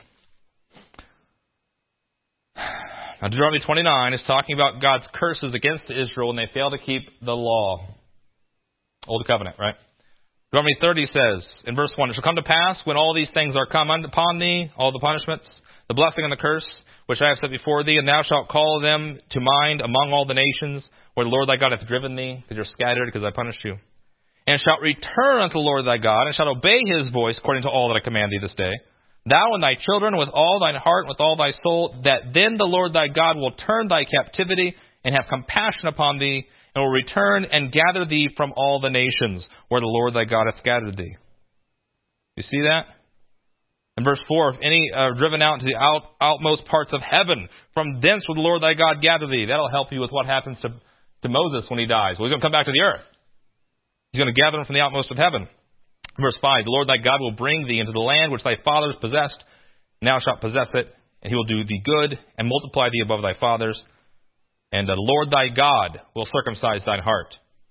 Now, Deuteronomy 29 is talking about God's curses against Israel when they fail to keep the law. Old covenant, right? Deuteronomy 30 says, in verse 1, it shall come to pass when all these things are come upon thee, all the punishments, the blessing and the curse, which I have set before thee, and thou shalt call them to mind among all the nations, where the Lord thy God hath driven thee, because you're scattered, because I punished you. And shalt return unto the Lord thy God, and shalt obey His voice according to all that I command thee this day. Thou and thy children with all thine heart and with all thy soul, that then the Lord thy God will turn thy captivity and have compassion upon thee, and will return and gather thee from all the nations where the Lord thy God hath scattered thee. You see that? In verse 4, if any are driven out into the outmost parts of heaven, from thence will the Lord thy God gather thee. That'll help you with what happens to Moses when he dies. Well, he's going to come back to the earth. He's going to gather them from the outmost of heaven. Verse 5, the Lord thy God will bring thee into the land which thy fathers possessed. Now shalt possess it, and he will do thee good, and multiply thee above thy fathers. And the Lord thy God will circumcise thine heart.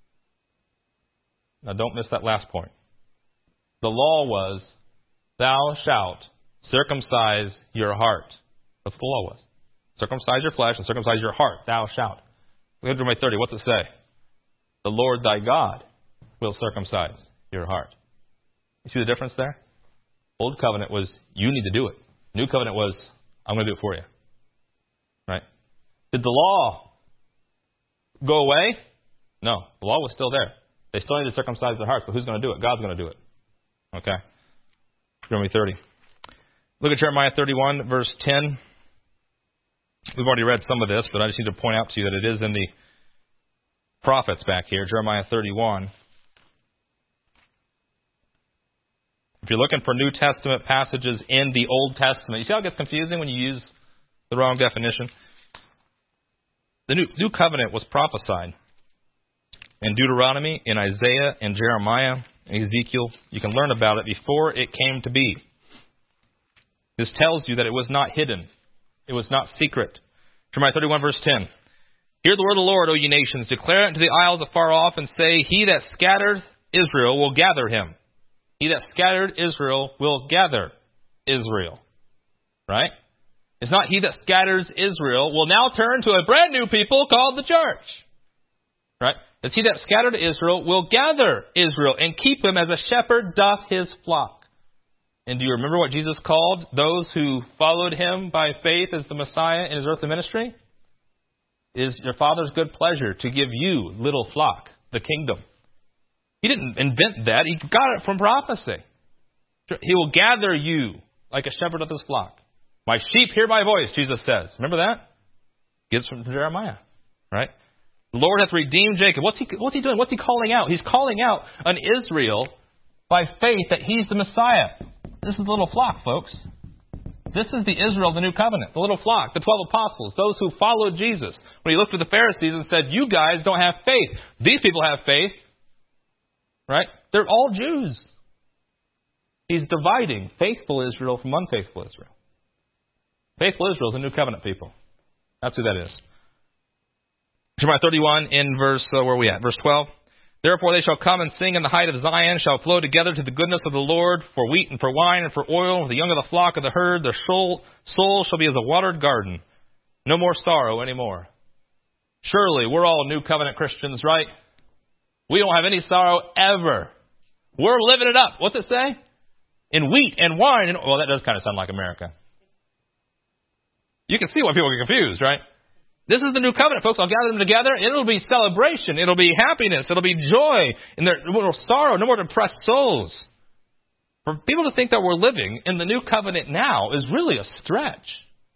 Now don't miss that last point. The law was, thou shalt circumcise your heart. That's what the law was. Circumcise your flesh and circumcise your heart. Thou shalt. Look at Deuteronomy 30. What's it say? The Lord thy God will circumcise your heart. You see the difference there? Old covenant was, you need to do it. New covenant was, I'm going to do it for you. Right? Did the law go away? No. The law was still there. They still need to circumcise their hearts, but who's going to do it? God's going to do it. Okay. Deuteronomy 30. Look at Jeremiah 31, verse 10. We've already read some of this, but I just need to point out to you that it is in the prophets back here, Jeremiah 31. If you're looking for New Testament passages in the Old Testament, you see how it gets confusing when you use the wrong definition? The New Covenant was prophesied in Deuteronomy, in Isaiah, in Jeremiah, in Ezekiel. You can learn about it before it came to be. This tells you that it was not hidden. It was not secret. Jeremiah 31, verse 10. Hear the word of the Lord, O ye nations. Declare it unto the isles afar off, and say, He that scatters Israel will gather him. He that scattered Israel will gather Israel. Right? It's not he that scatters Israel will now turn to a brand new people called the church. Right? It's he that scattered Israel will gather Israel and keep him as a shepherd doth his flock. And do you remember what Jesus called those who followed him by faith as the Messiah in his earthly ministry? It is your Father's good pleasure to give you, little flock, the kingdom. He didn't invent that. He got it from prophecy. He will gather you like a shepherd of his flock. My sheep hear my voice, Jesus says. Remember that? Gets from Jeremiah. Right? The Lord hath redeemed Jacob. What's he doing? What's he calling out? He's calling out an Israel by faith that he's the Messiah. This is the little flock, folks. This is the Israel of the New Covenant. The little flock, the 12 apostles, those who followed Jesus. When he looked at the Pharisees and said, you guys don't have faith. These people have faith. Right? They're all Jews. He's dividing faithful Israel from unfaithful Israel. Faithful Israel is the New Covenant people. That's who that is. Jeremiah 31 in verse, where are we at? Verse 12. Therefore they shall come and sing in the height of Zion, shall flow together to the goodness of the Lord, for wheat and for wine and for oil, for the young of the flock of the herd, their soul shall be as a watered garden. No more sorrow anymore. Surely we're all New Covenant Christians, right? We don't have any sorrow ever. We're living it up. What's it say? In wheat and wine. Well, that does kind of sound like America. You can see why people get confused, right? This is the New Covenant, folks. I'll gather them together. It'll be celebration. It'll be happiness. It'll be joy. And there no more sorrow, no more depressed souls. For people to think that we're living in the New Covenant now is really a stretch.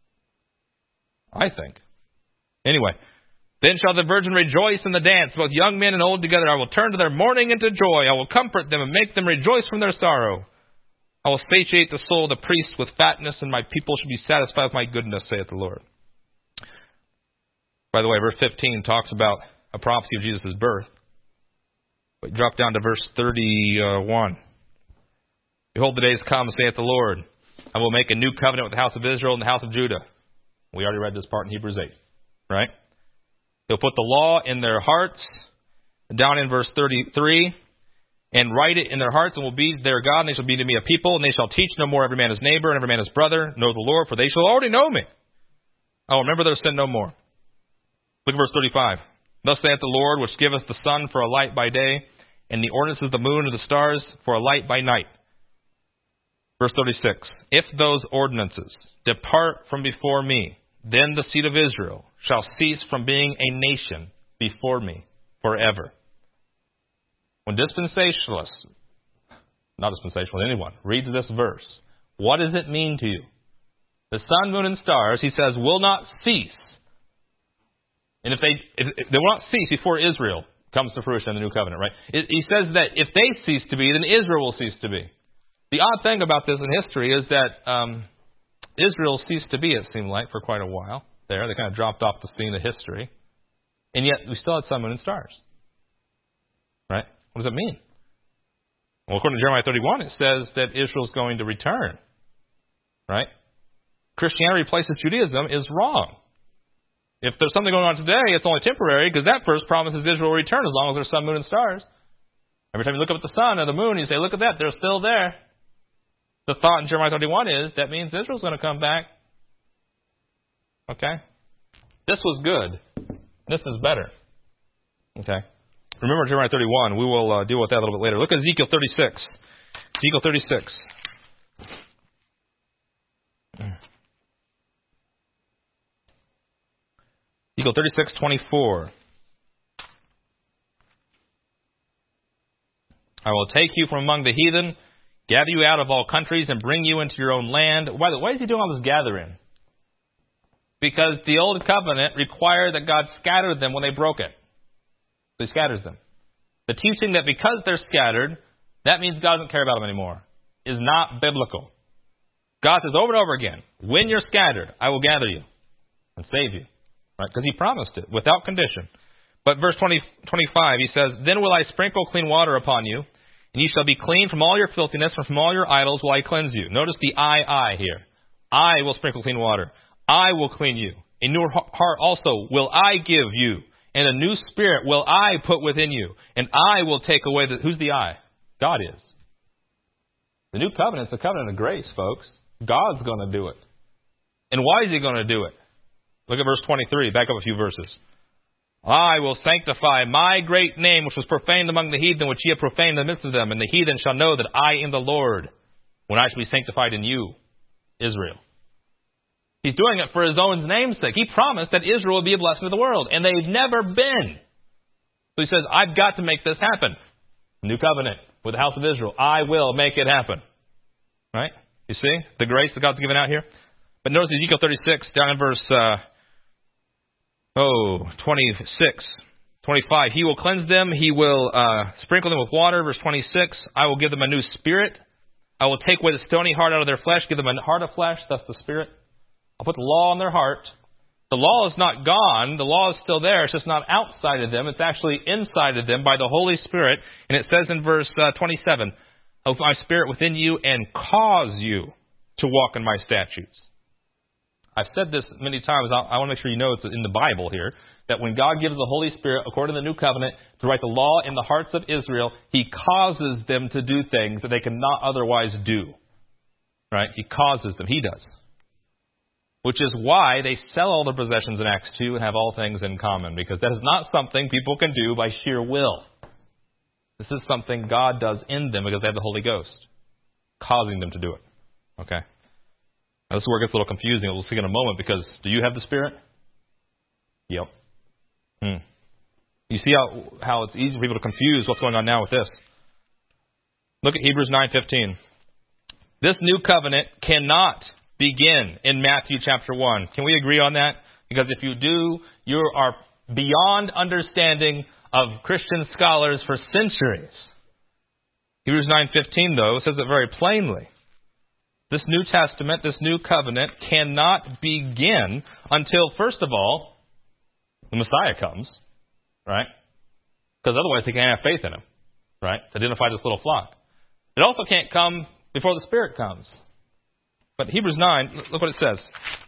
I think. Anyway. Then shall the virgin rejoice in the dance, both young men and old together. I will turn to their mourning into joy. I will comfort them and make them rejoice from their sorrow. I will satiate the soul of the priest with fatness, and my people shall be satisfied with my goodness, saith the Lord. By the way, verse 15 talks about a prophecy of Jesus' birth. But drop down to verse 31. Behold, the days come, saith the Lord. I will make a new covenant with the house of Israel and the house of Judah. We already read this part in Hebrews 8. Right? He'll put the law in their hearts, down in verse 33, and write it in their hearts, and will be their God, and they shall be to me a people, and they shall teach no more every man his neighbor, and every man his brother, know the Lord, for they shall already know me. I will remember their sin no more. Look at verse 35. Thus saith the Lord, which giveth the sun for a light by day, and the ordinances of the moon and the stars for a light by night. Verse 36. If those ordinances depart from before me, then the seed of Israel shall cease from being a nation before me forever. When dispensationalists, not dispensationalists, anyone, reads this verse, what does it mean to you? The sun, moon, and stars, he says, will not cease. And if they will not cease before Israel comes to fruition in the new covenant, right? He says that if they cease to be, then Israel will cease to be. The odd thing about this in history is that Israel ceased to be, it seemed like, for quite a while there. They kind of dropped off the scene of history. And yet we still had sun, moon, and stars. Right? What does that mean? Well, according to Jeremiah 31, it says that Israel's going to return. Right? Christianity replaces Judaism is wrong. If there's something going on today, it's only temporary because that verse promises Israel will return as long as there's sun, moon, and stars. Every time you look up at the sun or the moon, you say, look at that, they're still there. The thought in Jeremiah 31 is that means Israel's going to come back. Okay? This was good. This is better. Okay? Remember Jeremiah 31. We will deal with that a little bit later. Look at Ezekiel 36. Ezekiel 36. Ezekiel 36:24. I will take you from among the heathen, gather you out of all countries, and bring you into your own land. By the way, why is he doing all this gathering? Because the old covenant required that God scattered them when they broke it. So he scatters them. The teaching that because they're scattered, that means God doesn't care about them anymore, is not biblical. God says over and over again, when you're scattered, I will gather you and save you. Right? Because he promised it without condition. But verse 25, he says, then will I sprinkle clean water upon you, and you shall be clean from all your filthiness, and from all your idols will I cleanse you. Notice the I here. I will sprinkle clean water. I will clean you. In your heart also will I give you, and a new spirit will I put within you, and I will take away the... Who's the I? God is. The new covenant is the covenant of grace, folks. God's going to do it. And why is he going to do it? Look at verse 23. Back up a few verses. I will sanctify my great name, which was profaned among the heathen, which ye have profaned in the midst of them. And the heathen shall know that I am the Lord, when I shall be sanctified in you, Israel. He's doing it for his own name's sake. He promised that Israel would be a blessing to the world, and they've never been. So he says, I've got to make this happen. New covenant with the house of Israel. I will make it happen. Right? You see the grace that God's given out here? But notice Ezekiel 36, down in verse 26, 25. He will cleanse them. He will sprinkle them with water. Verse 26. I will give them a new spirit. I will take away the stony heart out of their flesh, give them a heart of flesh. That's the spirit. I'll put the law in their heart. The law is not gone. The law is still there. It's just not outside of them. It's actually inside of them by the Holy Spirit. And it says in verse 27, of my spirit within you and cause you to walk in my statutes. I've said this many times. I want to make sure you know it's in the Bible here, that when God gives the Holy Spirit, according to the New Covenant, to write the law in the hearts of Israel, he causes them to do things that they cannot otherwise do. Right? He causes them. He does. Which is why they sell all their possessions in Acts 2 and have all things in common, because that is not something people can do by sheer will. This is something God does in them because they have the Holy Ghost, causing them to do it. Okay? Now, this is where it gets a little confusing. We'll see in a moment, because do you have the Spirit? Yep. You see how it's easy for people to confuse what's going on now with this. Look at Hebrews 9:15. This new covenant cannot begin in Matthew chapter 1. Can we agree on that? Because if you do, you are beyond understanding of Christian scholars for centuries. Hebrews 9:15, though, says it very plainly. This New Testament, this new covenant cannot begin until, first of all, the Messiah comes, right? Because otherwise they can't have faith in him, right? To identify this little flock. It also can't come before the Spirit comes. But Hebrews 9, look what it says.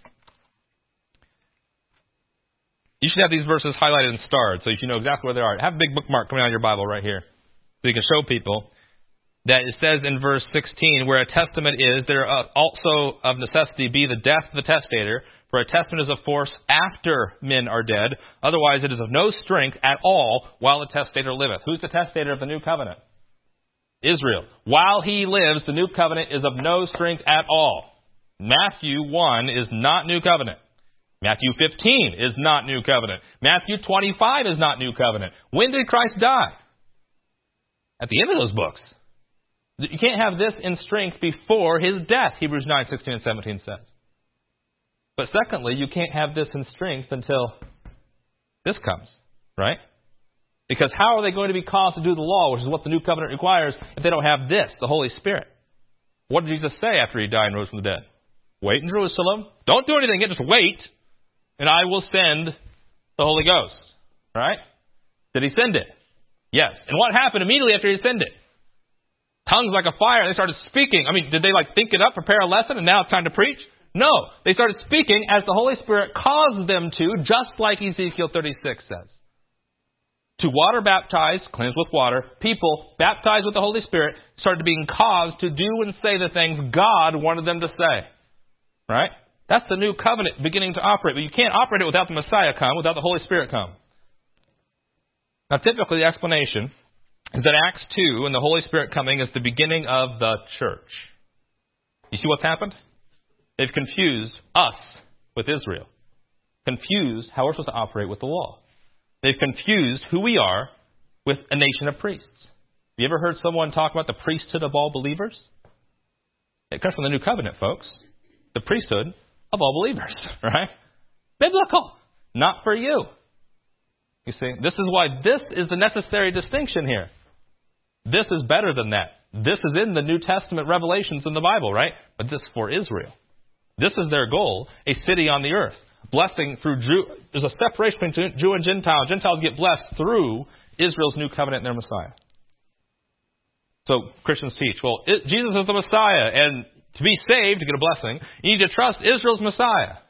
You should have these verses highlighted and starred so you should know exactly where they are. Have a big bookmark coming out of your Bible right here so you can show people that it says in verse 16, where a testament is, there also of necessity be the death of the testator, for a testament is of force after men are dead. Otherwise it is of no strength at all while the testator liveth. Who's the testator of the new covenant? Israel. While he lives, the new covenant is of no strength at all. Matthew 1 is not new covenant. Matthew 15 is not new covenant. Matthew 25 is not new covenant. When did Christ die? At the end of those books. You can't have this in strength before his death, Hebrews 9, 16 and 17 says. But secondly, you can't have this in strength until this comes, right? Because how are they going to be caused to do the law, which is what the new covenant requires, if they don't have this, the Holy Spirit? What did Jesus say after he died and rose from the dead? Wait in Jerusalem. Don't do anything yet. Just wait, and I will send the Holy Ghost. Right? Did he send it? Yes. And what happened immediately after he sent it? Tongues like a fire. They started speaking. I mean, did they think it up, prepare a lesson, and now it's time to preach? No. They started speaking as the Holy Spirit caused them to, just like Ezekiel 36 says. To water baptized, cleansed with water, people baptized with the Holy Spirit started being caused to do and say the things God wanted them to say. Right? That's the new covenant beginning to operate. But you can't operate it without the Messiah come, without the Holy Spirit come. Now, typically the explanation is that Acts 2 and the Holy Spirit coming is the beginning of the church. You see what's happened? They've confused us with Israel. Confused how we're supposed to operate with the law. They've confused who we are with a nation of priests. Have you ever heard someone talk about the priesthood of all believers? It comes from the New Covenant, folks. The priesthood of all believers, right? Biblical. Not for you. You see, this is why this is the necessary distinction here. This is better than that. This is in the New Testament revelations in the Bible, right? But this is for Israel. This is their goal, a city on the earth. Blessing through Jew. There's a separation between Jew and Gentile. Gentiles get blessed through Israel's new covenant and their Messiah. So Christians teach, well, Jesus is the Messiah, and to be saved, to get a blessing, you need to trust Israel's Messiah.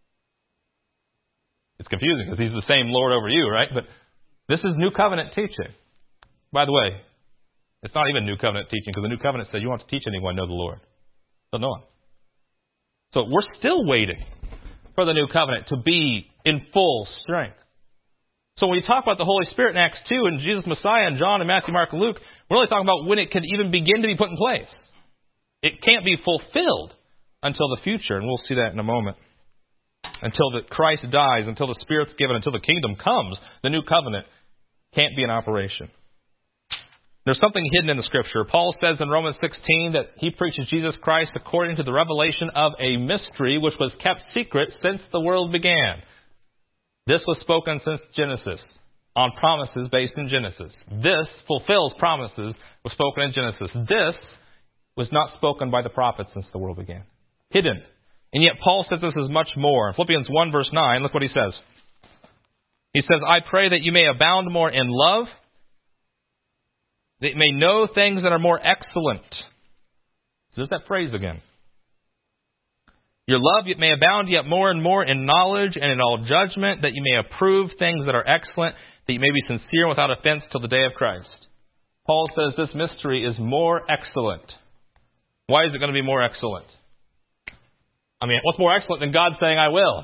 It's confusing because he's the same Lord over you, right? But this is new covenant teaching. By the way, it's not even new covenant teaching because the new covenant said you want to teach anyone know the Lord. Don't know him. So we're still waiting for the new covenant to be in full strength. So when we talk about the Holy Spirit in Acts 2 and Jesus Messiah and John and Matthew, Mark, and Luke, we're really talking about when it could even begin to be put in place. It can't be fulfilled until the future, and we'll see that in a moment. Until the Christ dies, until the Spirit's given, until the kingdom comes, the new covenant can't be in operation. There's something hidden in the Scripture. Paul says in Romans 16 that he preaches Jesus Christ according to the revelation of a mystery which was kept secret since the world began. This was spoken since Genesis, on promises based in Genesis. This fulfills promises was spoken in Genesis. This was not spoken by the prophets since the world began. Hidden. And yet Paul says this is much more. Philippians 1 verse 9, look what he says. He says, I pray that you may abound more in love, that you may know things that are more excellent. So there's that phrase again. Your love may abound yet more and more in knowledge and in all judgment, that you may approve things that are excellent, that you may be sincere and without offense till the day of Christ. Paul says this mystery is more excellent. Why is it going to be more excellent? I mean, what's more excellent than God saying, I will?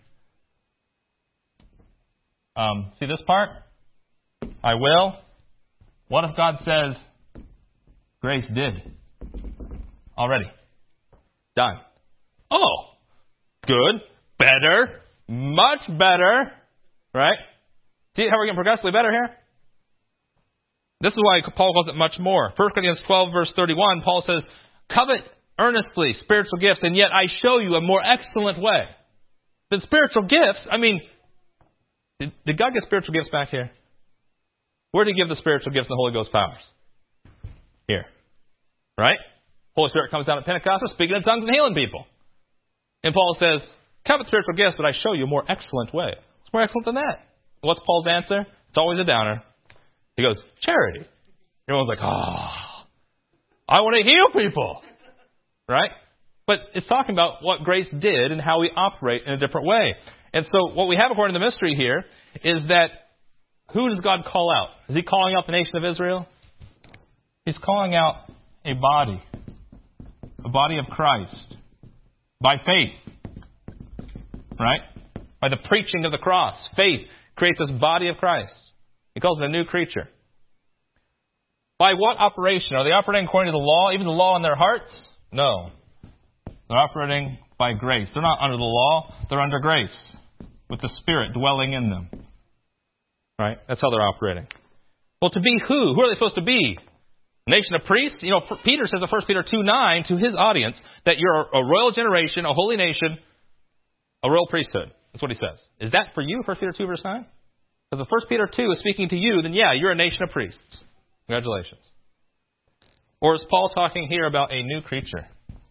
See this part? I will. What if God says, Grace did? Already. Done. Oh, good, better, much better, right? See how we're getting progressively better here? This is why Paul calls it much more. 1 Corinthians 12, verse 31, Paul says, covet earnestly spiritual gifts, and yet I show you a more excellent way. The spiritual gifts, I mean, did God give spiritual gifts back here? Where did he give the spiritual gifts and the Holy Ghost powers? Here. Right? Holy Spirit comes down at Pentecost, speaking in tongues and healing people. And Paul says, covet spiritual gifts, but I show you a more excellent way. What's more excellent than that? What's Paul's answer? It's always a downer. He goes, charity. Everyone's like, I want to heal people. Right? But it's talking about what grace did and how we operate in a different way. And so what we have according to the mystery here is that who does God call out? Is he calling out the nation of Israel? He's calling out a body of Christ, by faith, right? By the preaching of the cross. Faith creates this body of Christ. He calls it a new creature. By what operation? Are they operating according to the law, even the law in their hearts? No. They're operating by grace. They're not under the law. They're under grace, with the Spirit dwelling in them. Right? That's how they're operating. Well, to be who? Who are they supposed to be? Nation of priests? You know, Peter says in 1 Peter 2:9 to his audience that you're a royal generation, a holy nation, a royal priesthood. That's what he says. Is that for you, 1 Peter 2 verse 9? Because if 1 Peter 2 is speaking to you, then yeah, you're a nation of priests. Congratulations. Or is Paul talking here about a new creature?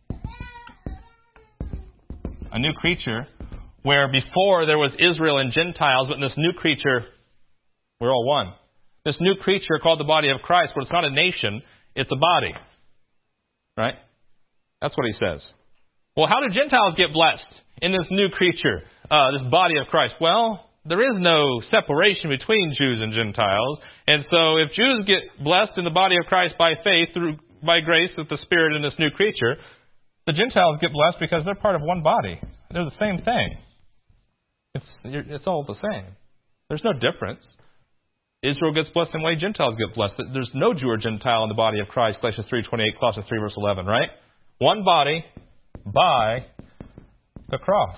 A new creature where before there was Israel and Gentiles, but in this new creature, we're all one. This new creature called the body of Christ, where it's not a nation, it's a body. Right? That's what he says. Well, how do Gentiles get blessed in this new creature, this body of Christ? Well, there is no separation between Jews and Gentiles. And so if Jews get blessed in the body of Christ by faith, by grace with the Spirit in this new creature, the Gentiles get blessed because they're part of one body. They're the same thing. It's all the same. There's no difference. Israel gets blessed in the way Gentiles get blessed. There's no Jew or Gentile in the body of Christ, Galatians 3:28, Colossians 3, verse 11, right? One body by the cross.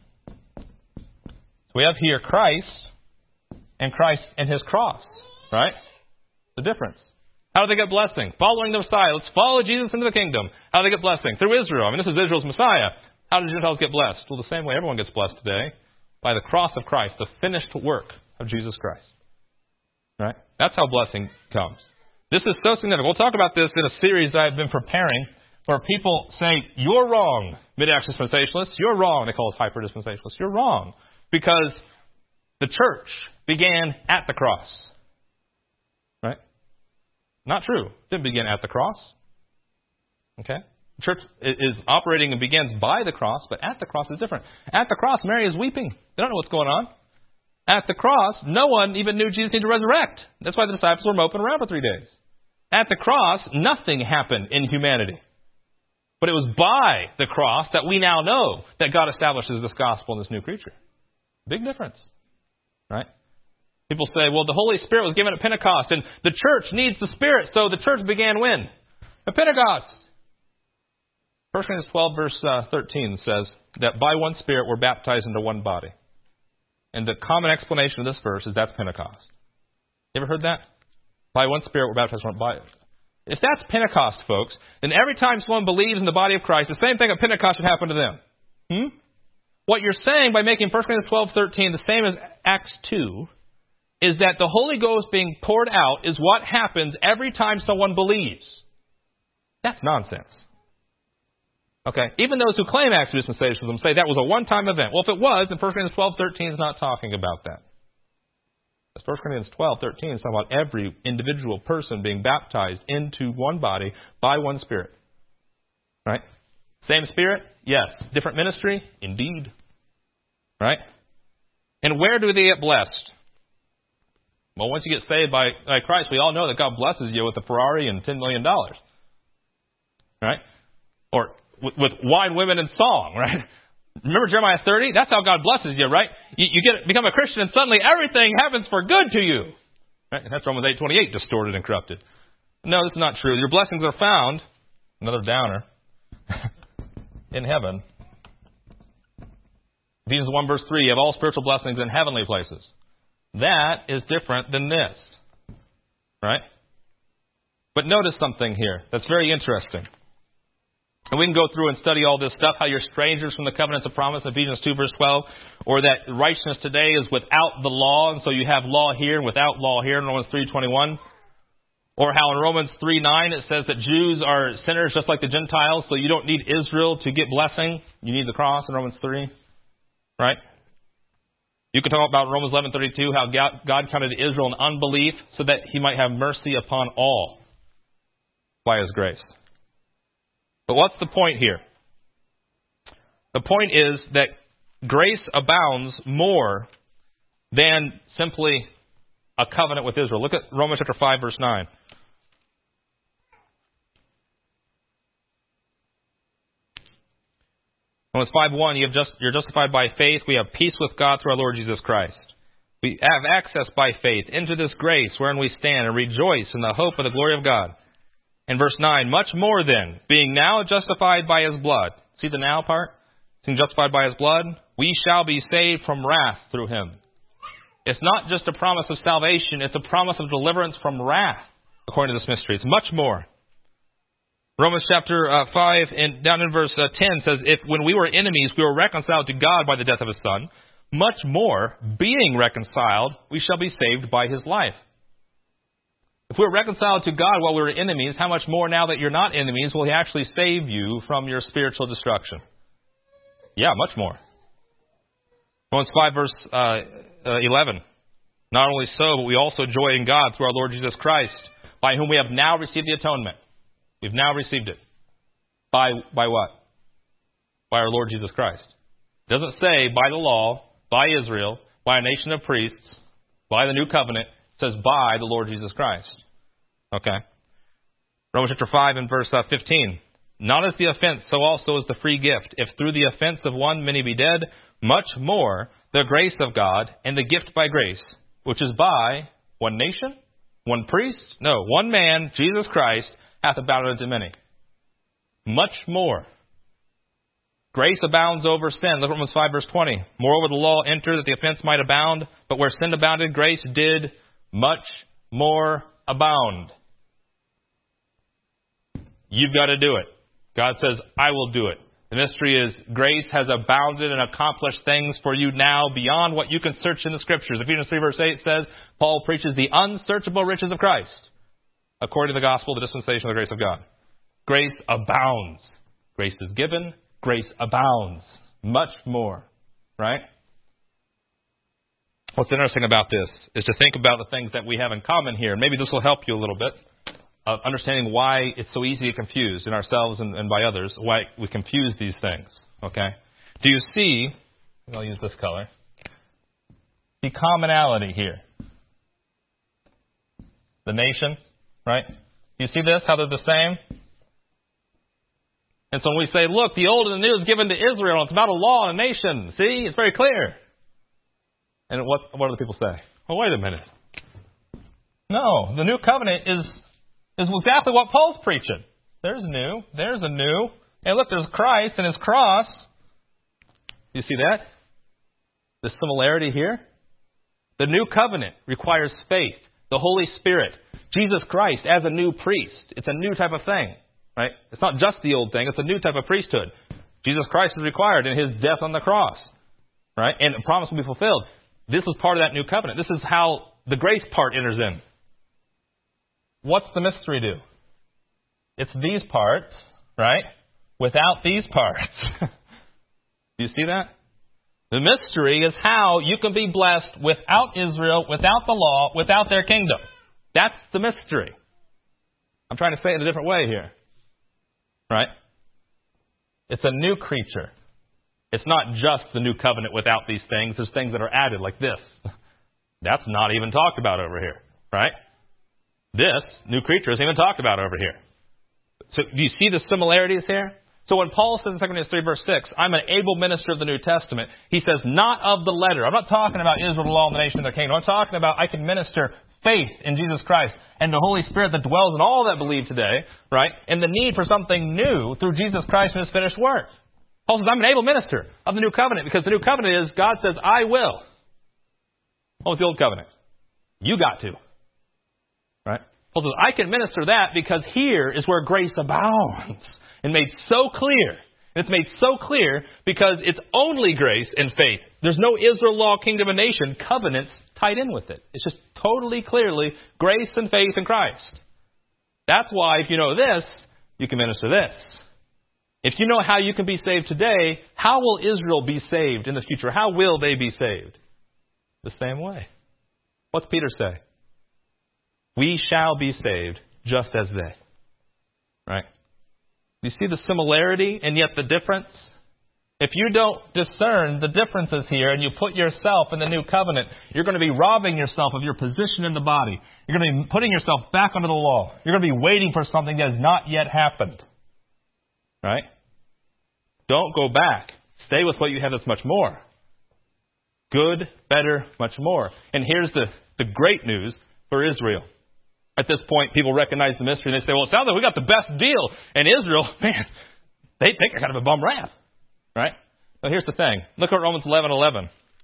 So we have here Christ and His cross, right? The difference. How do they get blessing? Following the Messiah. Let's follow Jesus into the kingdom. How do they get blessing? Through Israel. I mean, this is Israel's Messiah. How do Gentiles get blessed? Well, the same way everyone gets blessed today. By the cross of Christ, the finished work of Jesus Christ. Right? That's how blessing comes. This is so significant. We'll talk about this in a series I've been preparing where people say, you're wrong, mid-Acts dispensationalists. You're wrong. They call us hyper-dispensationalists. You're wrong. Because the church began at the cross. Right? Not true. It didn't begin at the cross. Okay? The church is operating and begins by the cross, but at the cross is different. At the cross, Mary is weeping. They don't know what's going on. At the cross, no one even knew Jesus needed to resurrect. That's why the disciples were moping around for 3 days. At the cross, nothing happened in humanity. But it was by the cross that we now know that God establishes this gospel in this new creature. Big difference. Right? People say, well, the Holy Spirit was given at Pentecost, and the church needs the Spirit, so the church began when? At Pentecost. 1 Corinthians 12, verse 13 says that by one Spirit we're baptized into one body. And the common explanation of this verse is that's Pentecost. You ever heard that? By one Spirit we're baptized into one body. If that's Pentecost, folks, then every time someone believes in the body of Christ, the same thing at Pentecost should happen to them. What you're saying by making 1 Corinthians 12:13 the same as Acts 2 is that the Holy Ghost being poured out is what happens every time someone believes. That's nonsense. Okay? Even those who claim Acts 2 dispensationalism say that was a one-time event. Well, if it was, then 1 Corinthians 12:13 is not talking about that. 1 Corinthians 12:13 is talking about every individual person being baptized into one body by one Spirit. Right? Same Spirit? Yes. Different ministry? Indeed. Right? And where do they get blessed? Well, once you get saved by Christ, we all know that God blesses you with a Ferrari and $10 million. Right? Or with wine, women, and song, right? Remember Jeremiah 30? That's how God blesses you, right? You become a Christian and suddenly everything happens for good to you. Right? And that's Romans 8:28, distorted and corrupted. No, this is not true. Your blessings are found, another downer, in heaven. Ephesians 1 verse 3, you have all spiritual blessings in heavenly places. That is different than this. Right? But notice something here that's very interesting. And we can go through and study all this stuff, how you're strangers from the covenants of promise in Ephesians 2 verse 12, or that righteousness today is without the law, and so you have law here and without law here in Romans 3:21. Or how in Romans 3:9 it says that Jews are sinners just like the Gentiles, so you don't need Israel to get blessing. You need the cross in Romans 3. Right? You can talk about Romans 11:32, how God counted Israel in unbelief so that He might have mercy upon all by His grace. But what's the point here? The point is that grace abounds more than simply a covenant with Israel. Look at Romans chapter 5, verse 9. Romans 5:1, you're justified by faith. We have peace with God through our Lord Jesus Christ. We have access by faith into this grace wherein we stand and rejoice in the hope of the glory of God. In verse 9, much more then, being now justified by His blood. See the now part? Being justified by His blood, we shall be saved from wrath through Him. It's not just a promise of salvation, it's a promise of deliverance from wrath, according to this mystery. It's much more. Romans chapter 5, and down in verse 10 says, if when we were enemies, we were reconciled to God by the death of His Son, much more, being reconciled, we shall be saved by His life. If we're reconciled to God while we were enemies, how much more now that you're not enemies will He actually save you from your spiritual destruction? Yeah, much more. Romans 5 verse 11. Not only so, but we also joy in God through our Lord Jesus Christ, by whom we have now received the atonement. We've now received it. By what? By our Lord Jesus Christ. It doesn't say by the law, by Israel, by a nation of priests, by the new covenant. It says by the Lord Jesus Christ. Okay. Romans chapter 5 and verse 15. Not as the offense, so also is the free gift. If through the offense of one many be dead, much more the grace of God and the gift by grace, which is by one nation, one priest, no, one man, Jesus Christ, hath abounded unto many. Much more. Grace abounds over sin. Look at Romans 5 verse 20. Moreover, the law entered that the offense might abound, but where sin abounded, grace did much more abound. You've got to do it. God says, I will do it. The mystery is grace has abounded and accomplished things for you now beyond what you can search in the Scriptures. Ephesians 3 verse 8 says, Paul preaches the unsearchable riches of Christ, according to the gospel, the dispensation of the grace of God. Grace abounds. Grace is given. Grace abounds. Much more. Right? What's interesting about this is to think about the things that we have in common here. Maybe this will help you a little bit. Understanding why it's so easy to confuse in ourselves and by others, why we confuse these things. Okay? Do you see, I'll use this color, the commonality here? The nation, right? Do you see this, how they're the same? And so when we say, look, the old and the new is given to Israel, it's about a law and a nation. See, it's very clear. And what do the people say? Well, wait a minute. No, the new covenant is exactly what Paul's preaching. There's new. There's a new. And look, there's Christ and His cross. You see that? The similarity here. The new covenant requires faith. The Holy Spirit. Jesus Christ as a new priest. It's a new type of thing. Right? It's not just the old thing. It's a new type of priesthood. Jesus Christ is required in His death on the cross. Right? And the promise will be fulfilled. This is part of that new covenant. This is how the grace part enters in. What's the mystery do? It's these parts, right? Without these parts. Do you see that? The mystery is how you can be blessed without Israel, without the law, without their kingdom. That's the mystery. I'm trying to say it in a different way here. Right? It's a new creature. It's not just the new covenant without these things. There's things that are added like this. That's not even talked about over here. Right? This new creature isn't even talked about over here. So do you see the similarities here? So when Paul says in 2 Corinthians 3 verse 6, I'm an able minister of the New Testament, he says, not of the letter. I'm not talking about Israel, the law, and the nation, and the kingdom. I'm talking about I can minister faith in Jesus Christ and the Holy Spirit that dwells in all that believe today, right? And the need for something new through Jesus Christ and His finished work. Paul says, I'm an able minister of the new covenant because the new covenant is God says, I will. What was the old covenant? You got to. Right? Paul says, I can minister that because here is where grace abounds. And made so clear. And it's made so clear because it's only grace and faith. There's no Israel, law, kingdom, and nation covenants tied in with it. It's just totally clearly grace and faith in Christ. That's why if you know this, you can minister this. If you know how you can be saved today, how will Israel be saved in the future? How will they be saved? The same way. What's Peter say? We shall be saved just as they. Right? You see the similarity and yet the difference? If you don't discern the differences here and you put yourself in the new covenant, you're going to be robbing yourself of your position in the body. You're going to be putting yourself back under the law. You're going to be waiting for something that has not yet happened. Right? Don't go back. Stay with what you have that's much more. Good, better, much more. And here's the great news for Israel. At this point, people recognize the mystery and they say, well, it sounds like we got the best deal. And Israel, man, they got kind of a bum rap. Right? But here's the thing. Look at Romans 11:11.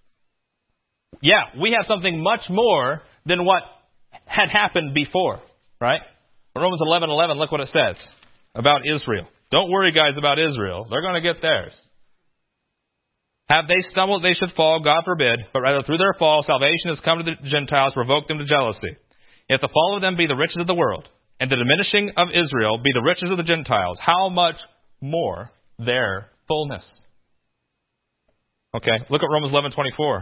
Yeah, we have something much more than what had happened before. Right? Romans 11:11, look what it says about Israel. Don't worry, guys, about Israel. They're going to get theirs. Have they stumbled, they should fall, God forbid. But rather through their fall, salvation has come to the Gentiles, provoked them to jealousy. if the fall of them be the riches of the world, and the diminishing of Israel be the riches of the Gentiles, how much more their fullness? Okay, look at Romans 11:24.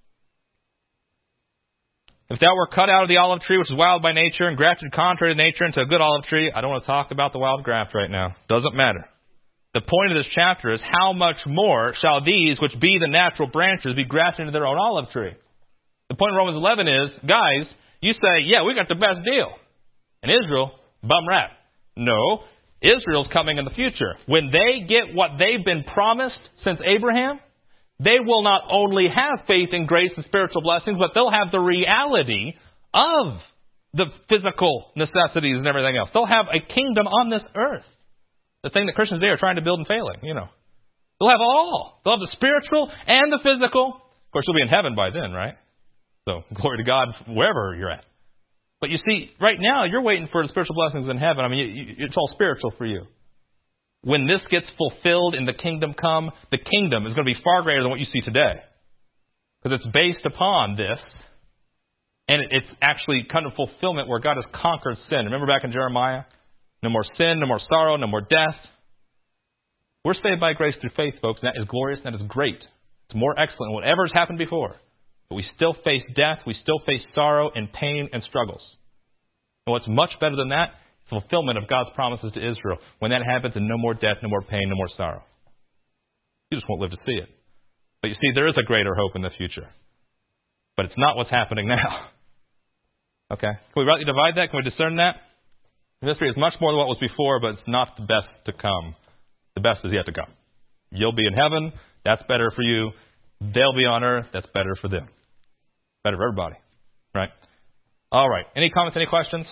If thou were cut out of the olive tree, which is wild by nature, and grafted contrary to nature into a good olive tree, I don't want to talk about the wild graft right now. Doesn't matter. The point of this chapter is how much more shall these, which be the natural branches, be grafted into their own olive tree? The point of Romans 11 is, guys, you say, yeah, we got the best deal. And Israel, bum rat. No, Israel's coming in the future. When they get what they've been promised since Abraham, they will not only have faith in grace and spiritual blessings, but they'll have the reality of the physical necessities and everything else. They'll have a kingdom on this earth. The thing that Christians today are trying to build and failing, you know. They'll have all. They'll have the spiritual and the physical. Of course, you'll be in heaven by then, right? So, glory to God wherever you're at. But you see, right now, you're waiting for the spiritual blessings in heaven. I mean, it's all spiritual for you. When this gets fulfilled in the kingdom come, the kingdom is going to be far greater than what you see today. Because it's based upon this. And it's actually kind of fulfillment where God has conquered sin. Remember back in Jeremiah? No more sin, no more sorrow, no more death. We're saved by grace through faith, folks. And that is glorious and that is great. It's more excellent than whatever has happened before. But we still face death. We still face sorrow and pain and struggles. And what's much better than that? Fulfillment of God's promises to Israel. When that happens, and no more death, no more pain, no more sorrow. You just won't live to see it. But you see, there is a greater hope in the future. But it's not what's happening now. Okay? Can we rightly divide that? Can we discern that? History is much more than what was before, but it's not the best to come. The best is yet to come. You'll be in heaven. That's better for you. They'll be on earth. That's better for them. Better for everybody. Right? All right. Any comments, any questions?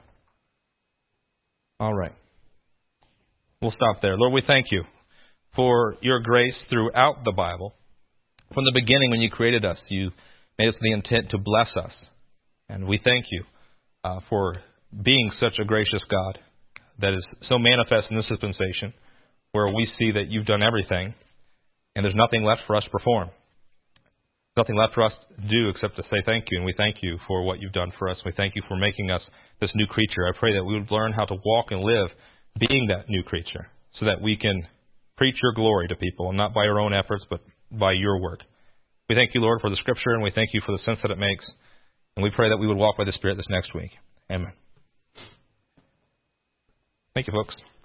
All right. We'll stop there. Lord, we thank you for your grace throughout the Bible. From the beginning, when you created us, you made us with the intent to bless us. And we thank you for being such a gracious God that is so manifest in this dispensation, where we see that you've done everything, and there's nothing left for us to perform. Nothing left for us to do except to say thank you, and we thank you for what you've done for us. We thank you for making us this new creature. I pray that we would learn how to walk and live being that new creature so that we can preach your glory to people, and not by our own efforts, but by your word. We thank you, Lord, for the Scripture, and we thank you for the sense that it makes. And we pray that we would walk by the Spirit this next week. Amen. Thank you, folks.